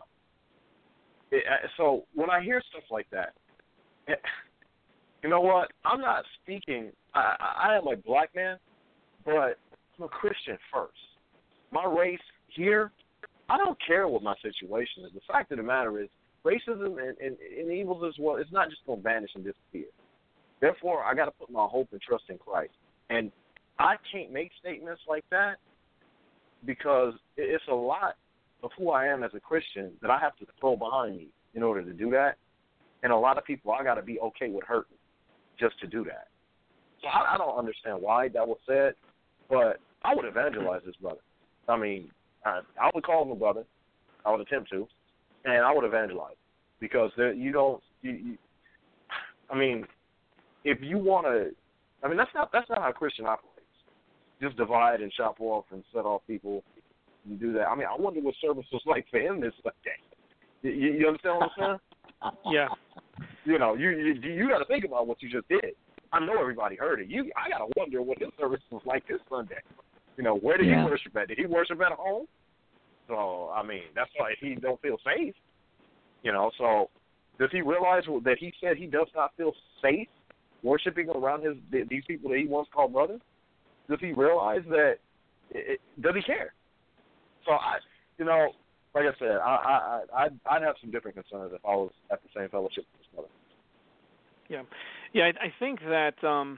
So when I hear stuff like that, you know what? I'm not speaking. I am a black man, but I'm a Christian first. My race here, I don't care what my situation is. The fact of the matter is, racism and evils as well, it's not just going to vanish and disappear. Therefore, I got to put my hope and trust in Christ. And I can't make statements like that because it's a lot of who I am as a Christian that I have to throw behind me in order to do that. And a lot of people I got to be okay with hurting just to do that. So I don't understand why that was said, but I would evangelize this brother. I mean, I would call him a brother. I would attempt to, and I would evangelize because I mean, if you want to, I mean, that's not how Christian operates. Just divide and chop off and set off people and do that. I mean, I wonder what service was like for him this Sunday. You understand what I'm saying? Yeah. You know, you got to think about what you just did. I know everybody heard it. I got to wonder what his service was like this Sunday. You know, where did he worship at? Did he worship at home? So, I mean, that's why he don't feel safe. You know, so does he realize that he said he does not feel safe worshiping around these people that he once called brothers? Does he realize that? Does he care? So, like I said, I'd have some different concerns if I was at the same fellowship with his brother. Yeah. I think that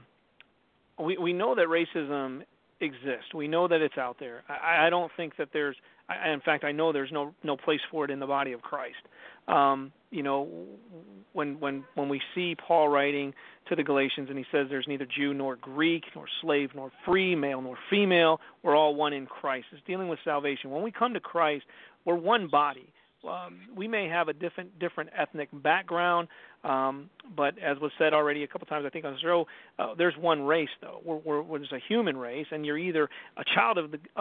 we know that racism exists. We know that it's out there. I don't think that there's. In fact, I know there's no place for it in the body of Christ. You know, when we see Paul writing to the Galatians and he says there's neither Jew nor Greek nor slave nor free, male nor female, we're all one in Christ. It's dealing with salvation. When we come to Christ, we're one body. We may have a different ethnic background, but as was said already a couple times, I think on the show, there's one race though. We're just a human race, and you're either a child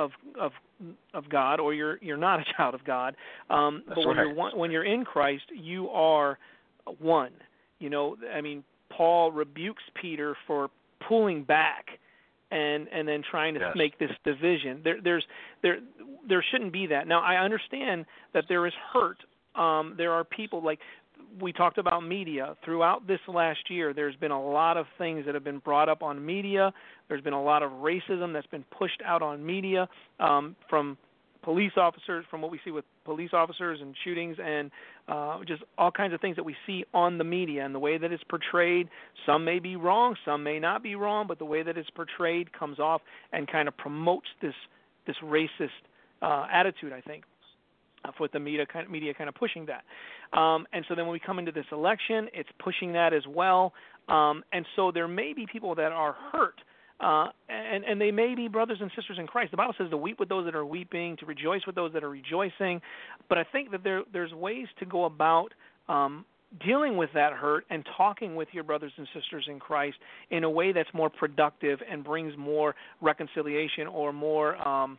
of God or you're not a child of God. But when you're in Christ, you are one. You know, I mean, Paul rebukes Peter for pulling back and then trying to make this division. There shouldn't be that. Now, I understand that there is hurt. There are people, like we talked about media. Throughout this last year, there's been a lot of things that have been brought up on media. There's been a lot of racism that's been pushed out on media from police officers, from what we see with police officers and shootings, and just all kinds of things that we see on the media and the way that it's portrayed. Some may be wrong, some may not be wrong, but the way that it's portrayed comes off and kind of promotes this racist attitude, I think, with the media kind of pushing that. And so then when we come into this election, it's pushing that as well. And so there may be people that are hurt. And they may be brothers and sisters in Christ. The Bible says to weep with those that are weeping, to rejoice with those that are rejoicing. But I think that there's ways to go about dealing with that hurt and talking with your brothers and sisters in Christ in a way that's more productive and brings more reconciliation or more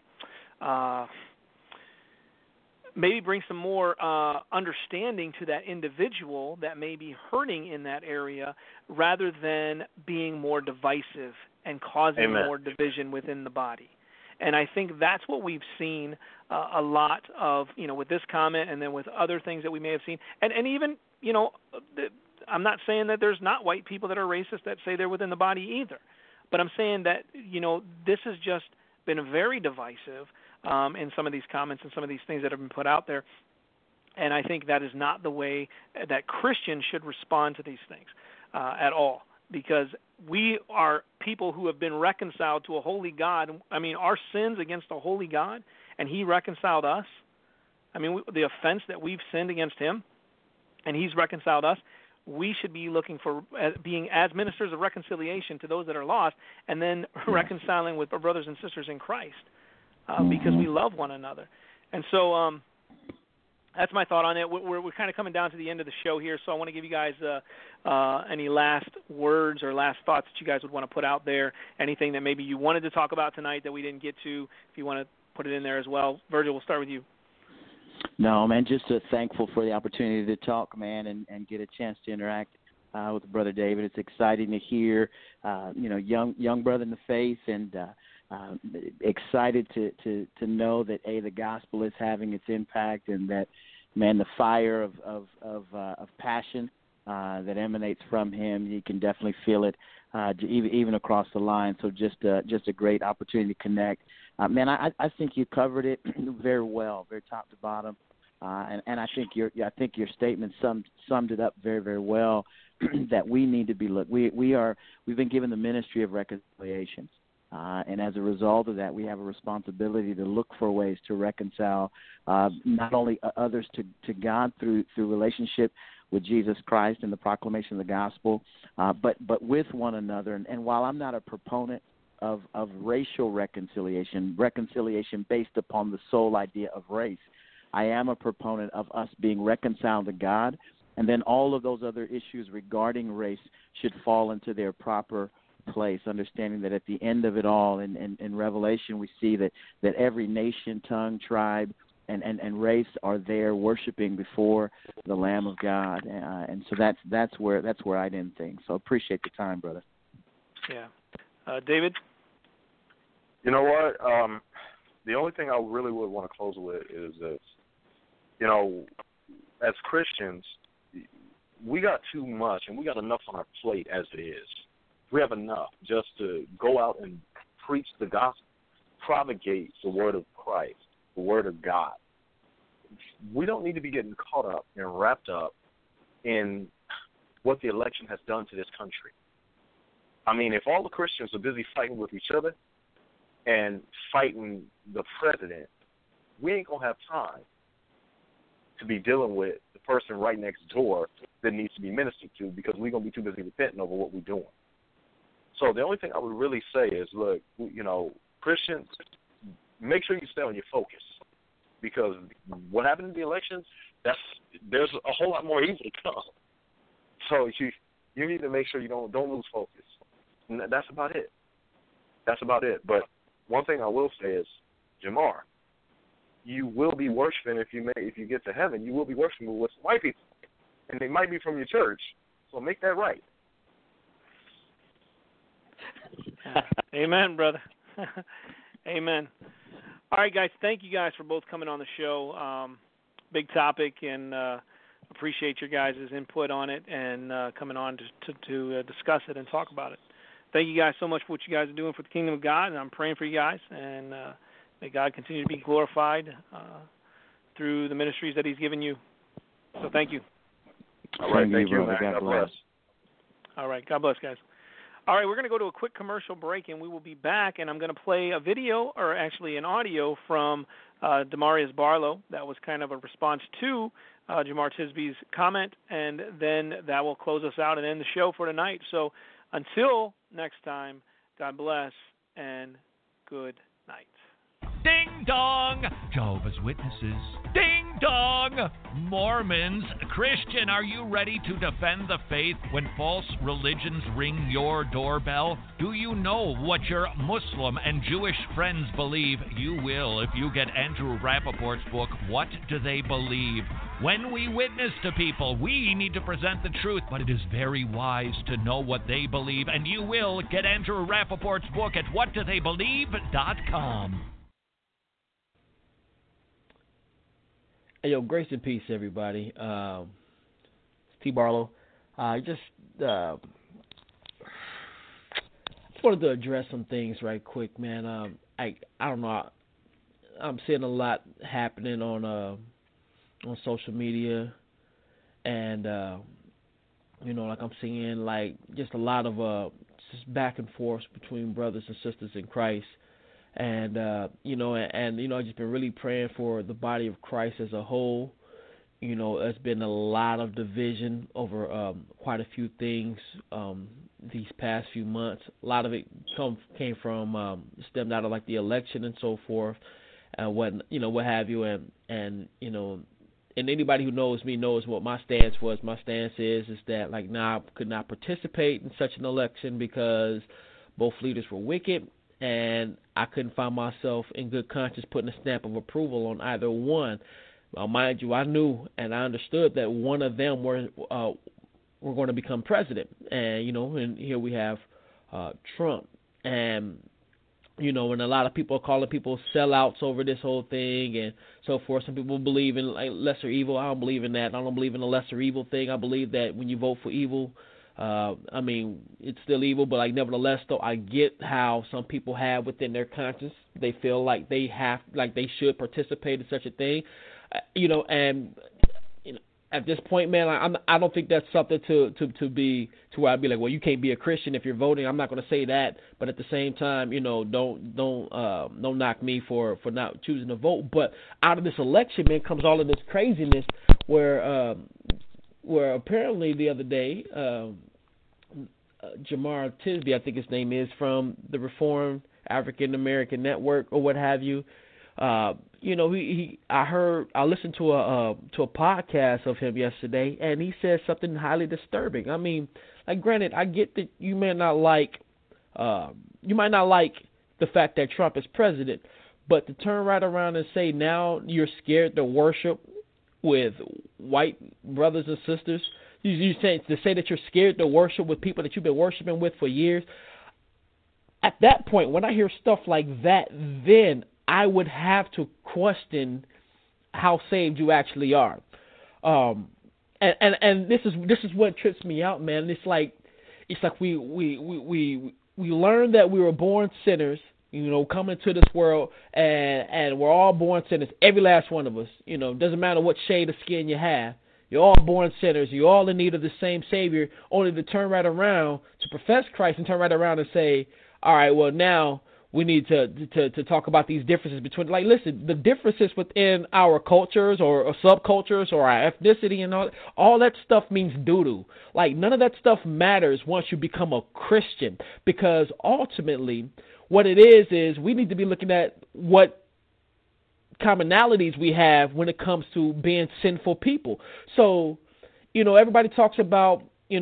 maybe bring some more understanding to that individual that may be hurting in that area, rather than being more divisive and causing more division within the body. And I think that's what we've seen a lot of, you know, with this comment and then with other things that we may have seen. And even, you know, I'm not saying that there's not white people that are racist that say they're within the body either. But I'm saying that, you know, this has just been very divisive in some of these comments and some of these things that have been put out there. And I think that is not the way that Christians should respond to these things at all, because we are people who have been reconciled to a holy God. I mean, our sins against a holy God, and he reconciled us. I mean, the offense that we've sinned against him, and he's reconciled us. We should be looking for being as ministers of reconciliation to those that are lost, and then reconciling with our brothers and sisters in Christ, because we love one another. And so that's my thought on it. We're kind of coming down to the end of the show here, so I want to give you guys any last words or last thoughts that you guys would want to put out there, anything that maybe you wanted to talk about tonight that we didn't get to, if you want to put it in there as well. Virgil, we'll start with you. No, man, just thankful for the opportunity to talk, man, and get a chance to interact with Brother David. It's exciting to hear, young brother in the faith, and excited to know that the gospel is having its impact, and that, man, the fire of passion that emanates from him, you can definitely feel it even across the line. So just a great opportunity to connect. Man, I think you covered it very well, very top to bottom, and I think your statement summed it up very, very well. That we need to be we've been given the ministry of reconciliation, And as a result of that, we have a responsibility to look for ways to reconcile not only others to God through relationship with Jesus Christ and the proclamation of the gospel, but with one another. And while I'm not a proponent of racial reconciliation based upon the sole idea of race, I am a proponent of us being reconciled to God, and then all of those other issues regarding race should fall into their proper place, understanding that at the end of it all, in Revelation, we see that every nation, tongue, tribe, and race are there worshiping before the Lamb of God, and so that's where I'd end things. So appreciate the time, brother. Yeah, David. You know what? The only thing I really would want to close with is this. You know, as Christians, we got too much, and we got enough on our plate as it is. We have enough just to go out and preach the gospel, propagate the word of Christ, the word of God. We don't need to be getting caught up and wrapped up in what the election has done to this country. I mean, if all the Christians are busy fighting with each other and fighting the president, we ain't going to have time to be dealing with the person right next door that needs to be ministered to, because we're going to be too busy repenting over what we're doing. So the only thing I would really say is, look, you know, Christians, make sure you stay on your focus, because what happened in the elections, there's a whole lot more evil to come. So you need to make sure you don't lose focus. And that's about it. That's about it. But one thing I will say is, Jamar, you will be worshiping if you get to heaven. You will be worshiping with some white people, and they might be from your church. So make that right. Amen, brother. Amen. All right, guys. Thank you guys for both coming on the show. Big topic, and appreciate your guys' input on it and coming on to discuss it and talk about it. Thank you guys so much for what you guys are doing for the kingdom of God, and I'm praying for you guys, and may God continue to be glorified through the ministries that he's given you. So thank you. All right, thank you, man. God bless. All right, God bless, guys. All right, we're going to go to a quick commercial break, and we will be back, and I'm going to play a video, or actually an audio, from Demarius Barlow. That was kind of a response to Jamar Tisby's comment, and then that will close us out and end the show for tonight. So until next time, God bless, and good night. Ding dong! Jehovah's Witnesses. Ding dong! Mormons. Christian, are you ready to defend the faith when false religions ring your doorbell? Do you know what your Muslim and Jewish friends believe? You will if you get Andrew Rappaport's book, What Do They Believe? When we witness to people, we need to present the truth, but it is very wise to know what they believe, and you will get Andrew Rappaport's book at whatdotheybelieve.com. Hey, yo, grace and peace, everybody. It's T. Barlow. Just wanted to address some things right quick, man. I don't know. I'm seeing a lot happening on social media, and like I'm seeing like just a lot of just back and forth between brothers and sisters in Christ. And I've just been really praying for the body of Christ as a whole. There's been a lot of division over quite a few things these past few months. A lot of it came from stemmed out of like the election and so forth, and what have you. And anybody who knows me knows what my stance was. My stance is that like I could not participate in such an election because both leaders were wicked. And I couldn't find myself in good conscience putting a stamp of approval on either one. Now, mind you, I knew and I understood that one of them were going to become president. And, and here we have Trump. And, and a lot of people are calling people sellouts over this whole thing and so forth. Some people believe in like lesser evil. I don't believe in that. I don't believe in the lesser evil thing. I believe that when you vote for evil, it's still evil, but like nevertheless, though, I get how some people have within their conscience, they feel like they should participate in such a thing, at this point, man, I don't think that's something to be to where I'd be like, well, you can't be a Christian if you're voting. I'm not going to say that, but at the same time, don't knock me for not choosing to vote. But out of this election, man, comes all of this craziness where apparently the other day, Jamar Tisby, I think his name is, from the Reformed African American Network or what have you. I listened to a podcast of him yesterday, and he said something highly disturbing. I mean, like, granted, I get that you might not like the fact that Trump is president, but to turn right around and say now you're scared to worship with white brothers and sisters, you say that you're scared to worship with people that you've been worshiping with for years. At that point, when I hear stuff like that, then I would have to question how saved you actually are. And this is what trips me out, man. It's like we learned that we were born sinners, coming into this world, and we're all born sinners, every last one of us. Doesn't matter what shade of skin you have. You're all born sinners. You're all in need of the same Savior, only to turn right around to profess Christ and turn right around and say, all right, well, now we need to talk about these differences between, like, listen, the differences within our cultures or subcultures or our ethnicity and all that stuff means doo-doo. Like, none of that stuff matters once you become a Christian, because ultimately what it is we need to be looking at what commonalities we have when it comes to being sinful people. So, everybody talks about, the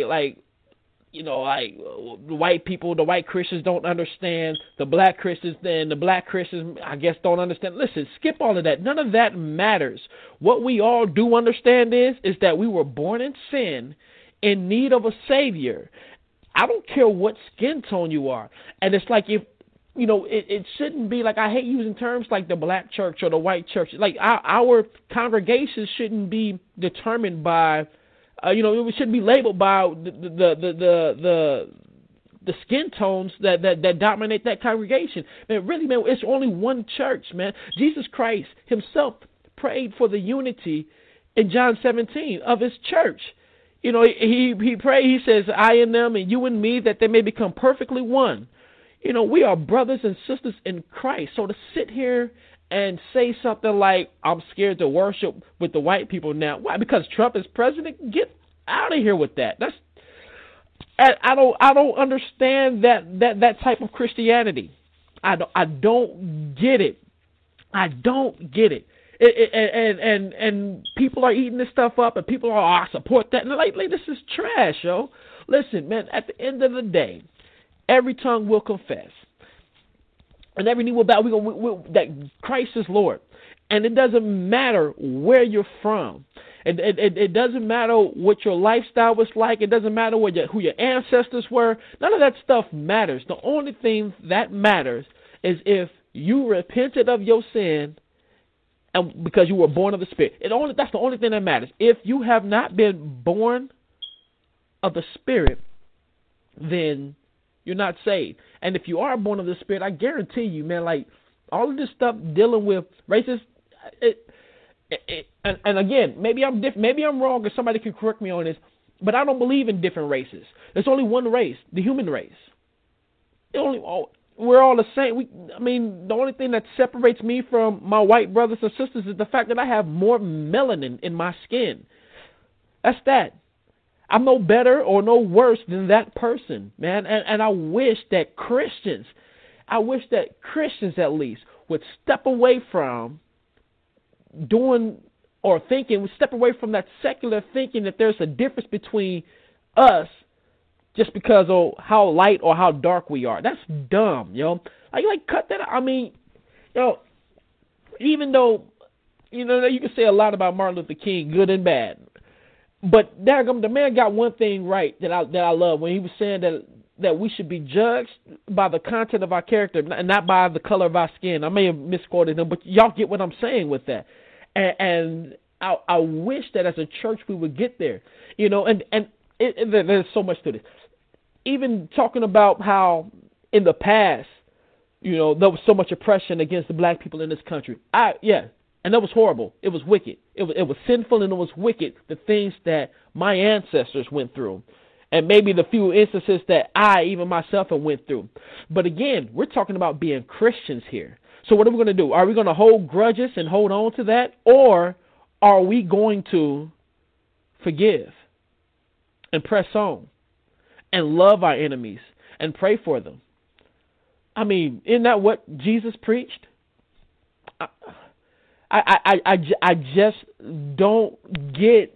white people, the white Christians don't understand the black Christians, and the black Christians, I guess, don't understand. Listen, skip all of that. None of that matters. What we all do understand is that we were born in sin, in need of a Savior. I don't care what skin tone you are. And it's like, if it shouldn't be like, I hate using terms like the black church or the white church. Like, our congregations shouldn't be determined by, it shouldn't be labeled by the skin tones that dominate that congregation. Man, really, man, it's only one church, man. Jesus Christ himself prayed for the unity in John 17 of his church. He prayed, he says, I and them and you and me, that they may become perfectly one. We are brothers and sisters in Christ. So to sit here and say something like, I'm scared to worship with the white people now. Why? Because Trump is president? Get out of here with that. I don't understand that type of Christianity. I don't get it. I don't get it. And people are eating this stuff up, and people are, I support that. And like, this is trash, yo. Listen, man, at the end of the day, every tongue will confess, and every knee will bow that Christ is Lord. And it doesn't matter where you're from. It doesn't matter what your lifestyle was like. It doesn't matter who your ancestors were. None of that stuff matters. The only thing that matters is if you repented of your sin, and because you were born of the Spirit. That's the only thing that matters. If you have not been born of the Spirit, then you're not saved. And if you are born of the Spirit, I guarantee you, man, like, all of this stuff dealing with racist, and again, maybe I'm different, maybe I'm wrong, or somebody can correct me on this, but I don't believe in different races. There's only one race, the human race. We're all the same. The only thing that separates me from my white brothers and sisters is the fact that I have more melanin in my skin. That's that. I'm no better or no worse than that person, man. And I wish that Christians at least would step away from doing or thinking, would step away from that secular thinking that there's a difference between us just because of how light or how dark we are. That's dumb, yo. Like cut that out. Even though, you can say a lot about Martin Luther King, good and bad. But the man got one thing right that I love when he was saying that we should be judged by the content of our character and not by the color of our skin. I may have misquoted him, but y'all get what I'm saying with that. And I wish that as a church we would get there, and there's so much to this. Even talking about how in the past, there was so much oppression against the black people in this country. And that was horrible. It was wicked. It was sinful and it was wicked, the things that my ancestors went through. And maybe the few instances that I, even myself, have went through. But again, we're talking about being Christians here. So what are we going to do? Are we going to hold grudges and hold on to that? Or are we going to forgive and press on and love our enemies and pray for them? I mean, isn't that what Jesus preached? I just don't get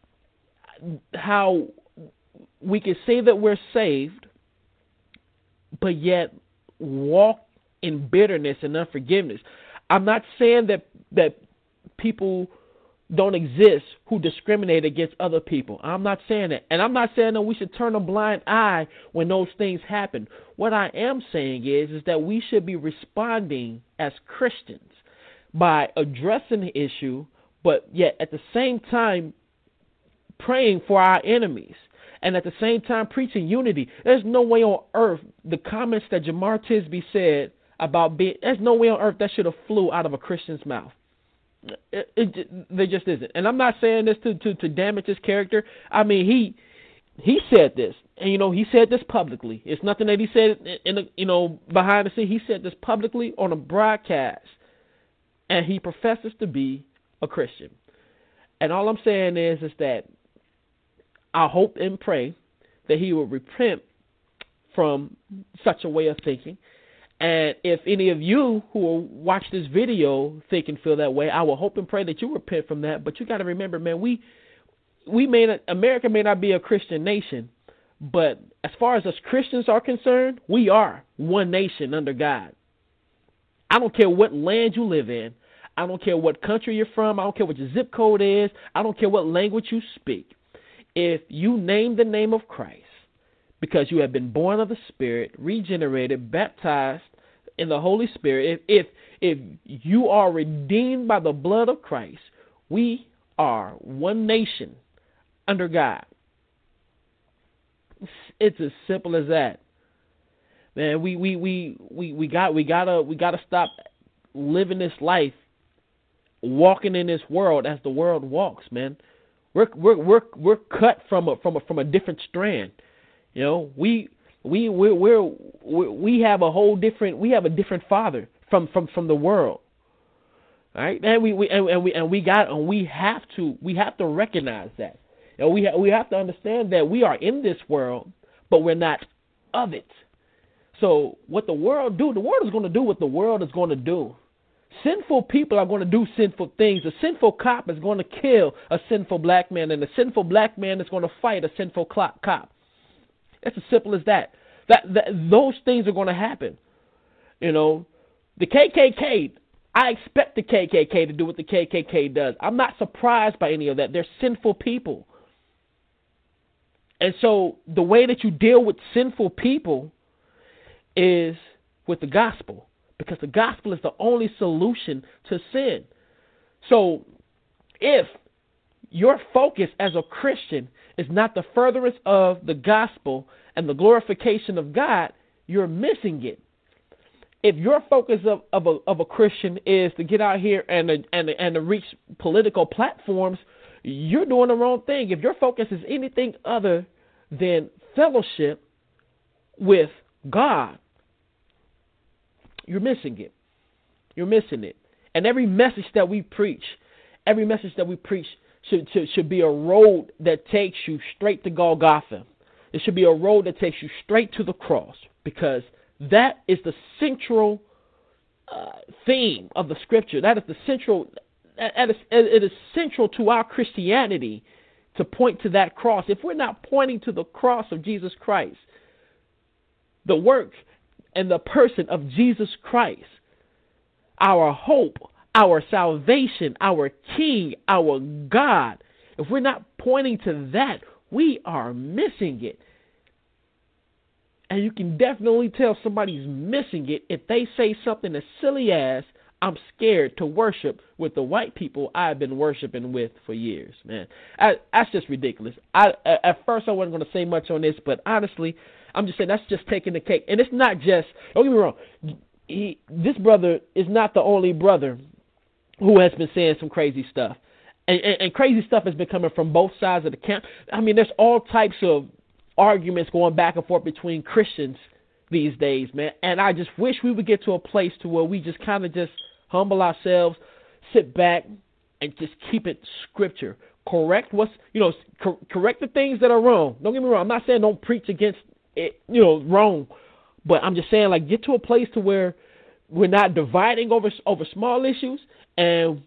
how we can say that we're saved, but yet walk in bitterness and unforgiveness. I'm not saying that people don't exist who discriminate against other people. I'm not saying that. And I'm not saying that we should turn a blind eye when those things happen. What I am saying is that we should be responding as Christians by addressing the issue, but yet at the same time praying for our enemies. And at the same time, preaching unity. There's no way on earth the comments that Jamar Tisby said about there's no way on earth that should have flew out of a Christian's mouth. There just isn't. And I'm not saying this to damage his character. I mean, he said this, and he said this publicly. It's nothing that he said behind the scene. He said this publicly on a broadcast, and he professes to be a Christian. And all I'm saying is that I hope and pray that he will repent from such a way of thinking. And if any of you who will watch this video think and feel that way, I will hope and pray that you repent from that. But you got to remember, man, America may not be a Christian nation, but as far as us Christians are concerned, we are one nation under God. I don't care what land you live in. I don't care what country you're from. I don't care what your zip code is. I don't care what language you speak. If you name the name of Christ because you have been born of the Spirit, regenerated, baptized in the Holy Spirit, if you are redeemed by the blood of Christ, we are one nation under God. It's as simple as that. Man, we gotta stop living this life, walking in this world as the world walks, man. We're cut from a different strand. We have a different father from the world. All right? And we have to recognize that. We have to understand that we are in this world, but we're not of it. So what the world is going to do what the world is going to do. Sinful people are going to do sinful things. A sinful cop is going to kill a sinful black man, and a sinful black man is going to fight a sinful cop. It's as simple as that. Those things are going to happen. The KKK, I expect the KKK to do what the KKK does. I'm not surprised by any of that. They're sinful people. And so the way that you deal with sinful people is with the gospel. Because the gospel is the only solution to sin. So if your focus as a Christian is not the furtherance of the gospel and the glorification of God, you're missing it. If your focus of a Christian is to get out here and to reach political platforms, you're doing the wrong thing. If your focus is anything other than fellowship with God, you're missing it. You're missing it. And every message that we preach should be a road that takes you straight to Golgotha. It should be a road that takes you straight to the cross, because that is the central theme of the Scripture. That is the central. It is central to our Christianity to point to that cross. If we're not pointing to the cross of Jesus Christ, the work and the person of Jesus Christ, our hope, our salvation, our King, our God, if we're not pointing to that, we are missing it. And you can definitely tell somebody's missing it if they say something as silly as, I'm scared to worship with the white people I've been worshiping with for years, man. That's just ridiculous. At first I wasn't going to say much on this, but honestly, I'm just saying that's just taking the cake. And it's not just, don't get me wrong, this brother is not the only brother who has been saying some crazy stuff. And crazy stuff has been coming from both sides of the camp. I mean, there's all types of arguments going back and forth between Christians these days, man. And I just wish we would get to a place to where we just kind of just humble ourselves, sit back, and just keep it scripture. Correct what's, correct the things that are wrong. Don't get me wrong. I'm not saying don't preach against it, wrong. But I'm just saying, like, get to a place to where we're not dividing over small issues, and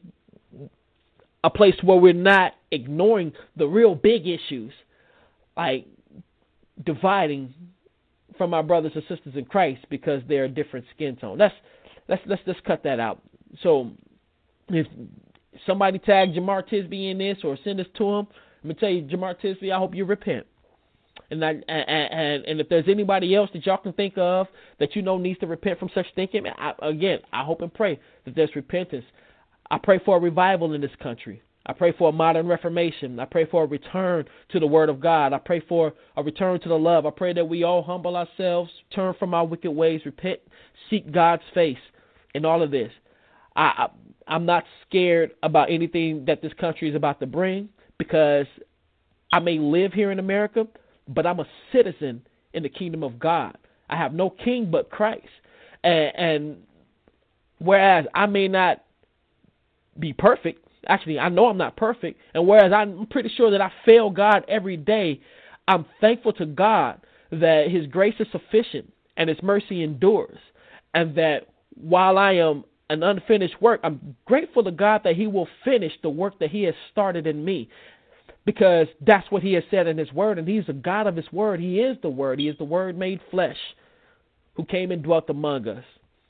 a place where we're not ignoring the real big issues, like dividing from our brothers and sisters in Christ because they're a different skin tone. Let's cut that out. So if somebody tag Jamar Tisby in this or send this to him, I'm gonna tell you, Jamar Tisby, I hope you repent. And if there's anybody else that y'all can think of that needs to repent from such thinking, I hope and pray that there's repentance. I pray for a revival in this country. I pray for a modern reformation. I pray for a return to the Word of God. I pray for a return to the love. I pray that we all humble ourselves, turn from our wicked ways, repent, seek God's face in all of this. I'm not scared about anything that this country is about to bring, because I may live here in America, but I'm a citizen in the kingdom of God. I have no king but Christ. And whereas I may not be perfect, actually, I know I'm not perfect, and whereas I'm pretty sure that I fail God every day, I'm thankful to God that His grace is sufficient and His mercy endures, and that while I am an unfinished work, I'm grateful to God that He will finish the work that He has started in me, because that's what He has said in His Word, and He's a God of His Word. He is the Word. He is the Word made flesh who came and dwelt among us.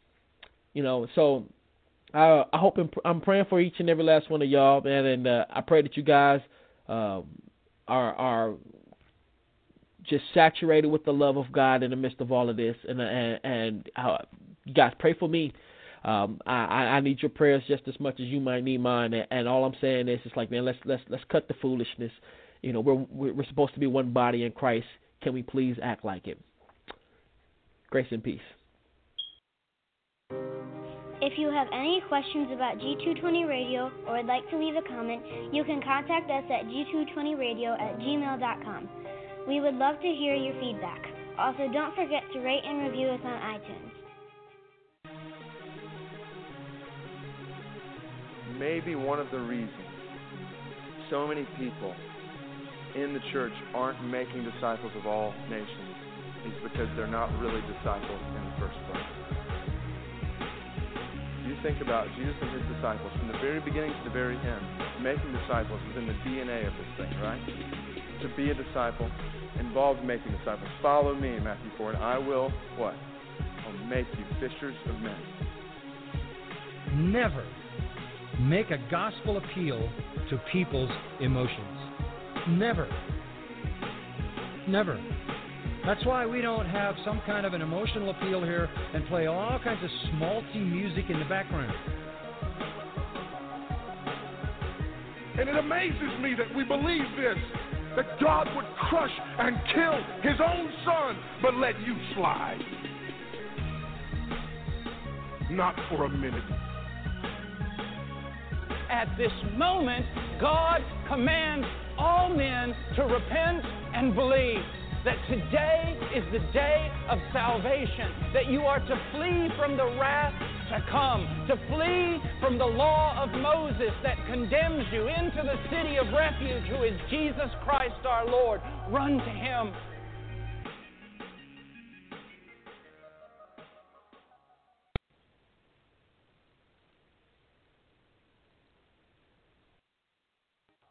So I hope I'm praying for each and every last one of y'all, man, and I pray that you guys are just saturated with the love of God in the midst of all of this, and you guys pray for me. I need your prayers just as much as you might need mine, and all I'm saying is, it's like, man, let's cut the foolishness. We're supposed to be one body in Christ. Can we please act like it? Grace and peace. If you have any questions about G220 Radio or would like to leave a comment, you can contact us at g220radio@gmail.com. We would love to hear your feedback. Also, don't forget to rate and review us on iTunes. Maybe one of the reasons so many people in the church aren't making disciples of all nations is because they're not really disciples in the first place. You think about Jesus and His disciples from the very beginning to the very end. Making disciples is in the DNA of this thing, right? To be a disciple involves making disciples. Follow me, Matthew 4, and I will, what? I'll make you fishers of men. Never make a gospel appeal to people's emotions. Never. Never. That's why we don't have some kind of an emotional appeal here and play all kinds of schmaltzy music in the background. And it amazes me that we believe this, that God would crush and kill His own Son, but let you slide. Not for a minute. At this moment, God commands all men to repent and believe that today is the day of salvation, that you are to flee from the wrath to come, to flee from the law of Moses that condemns you into the city of refuge, who is Jesus Christ our Lord. Run to Him.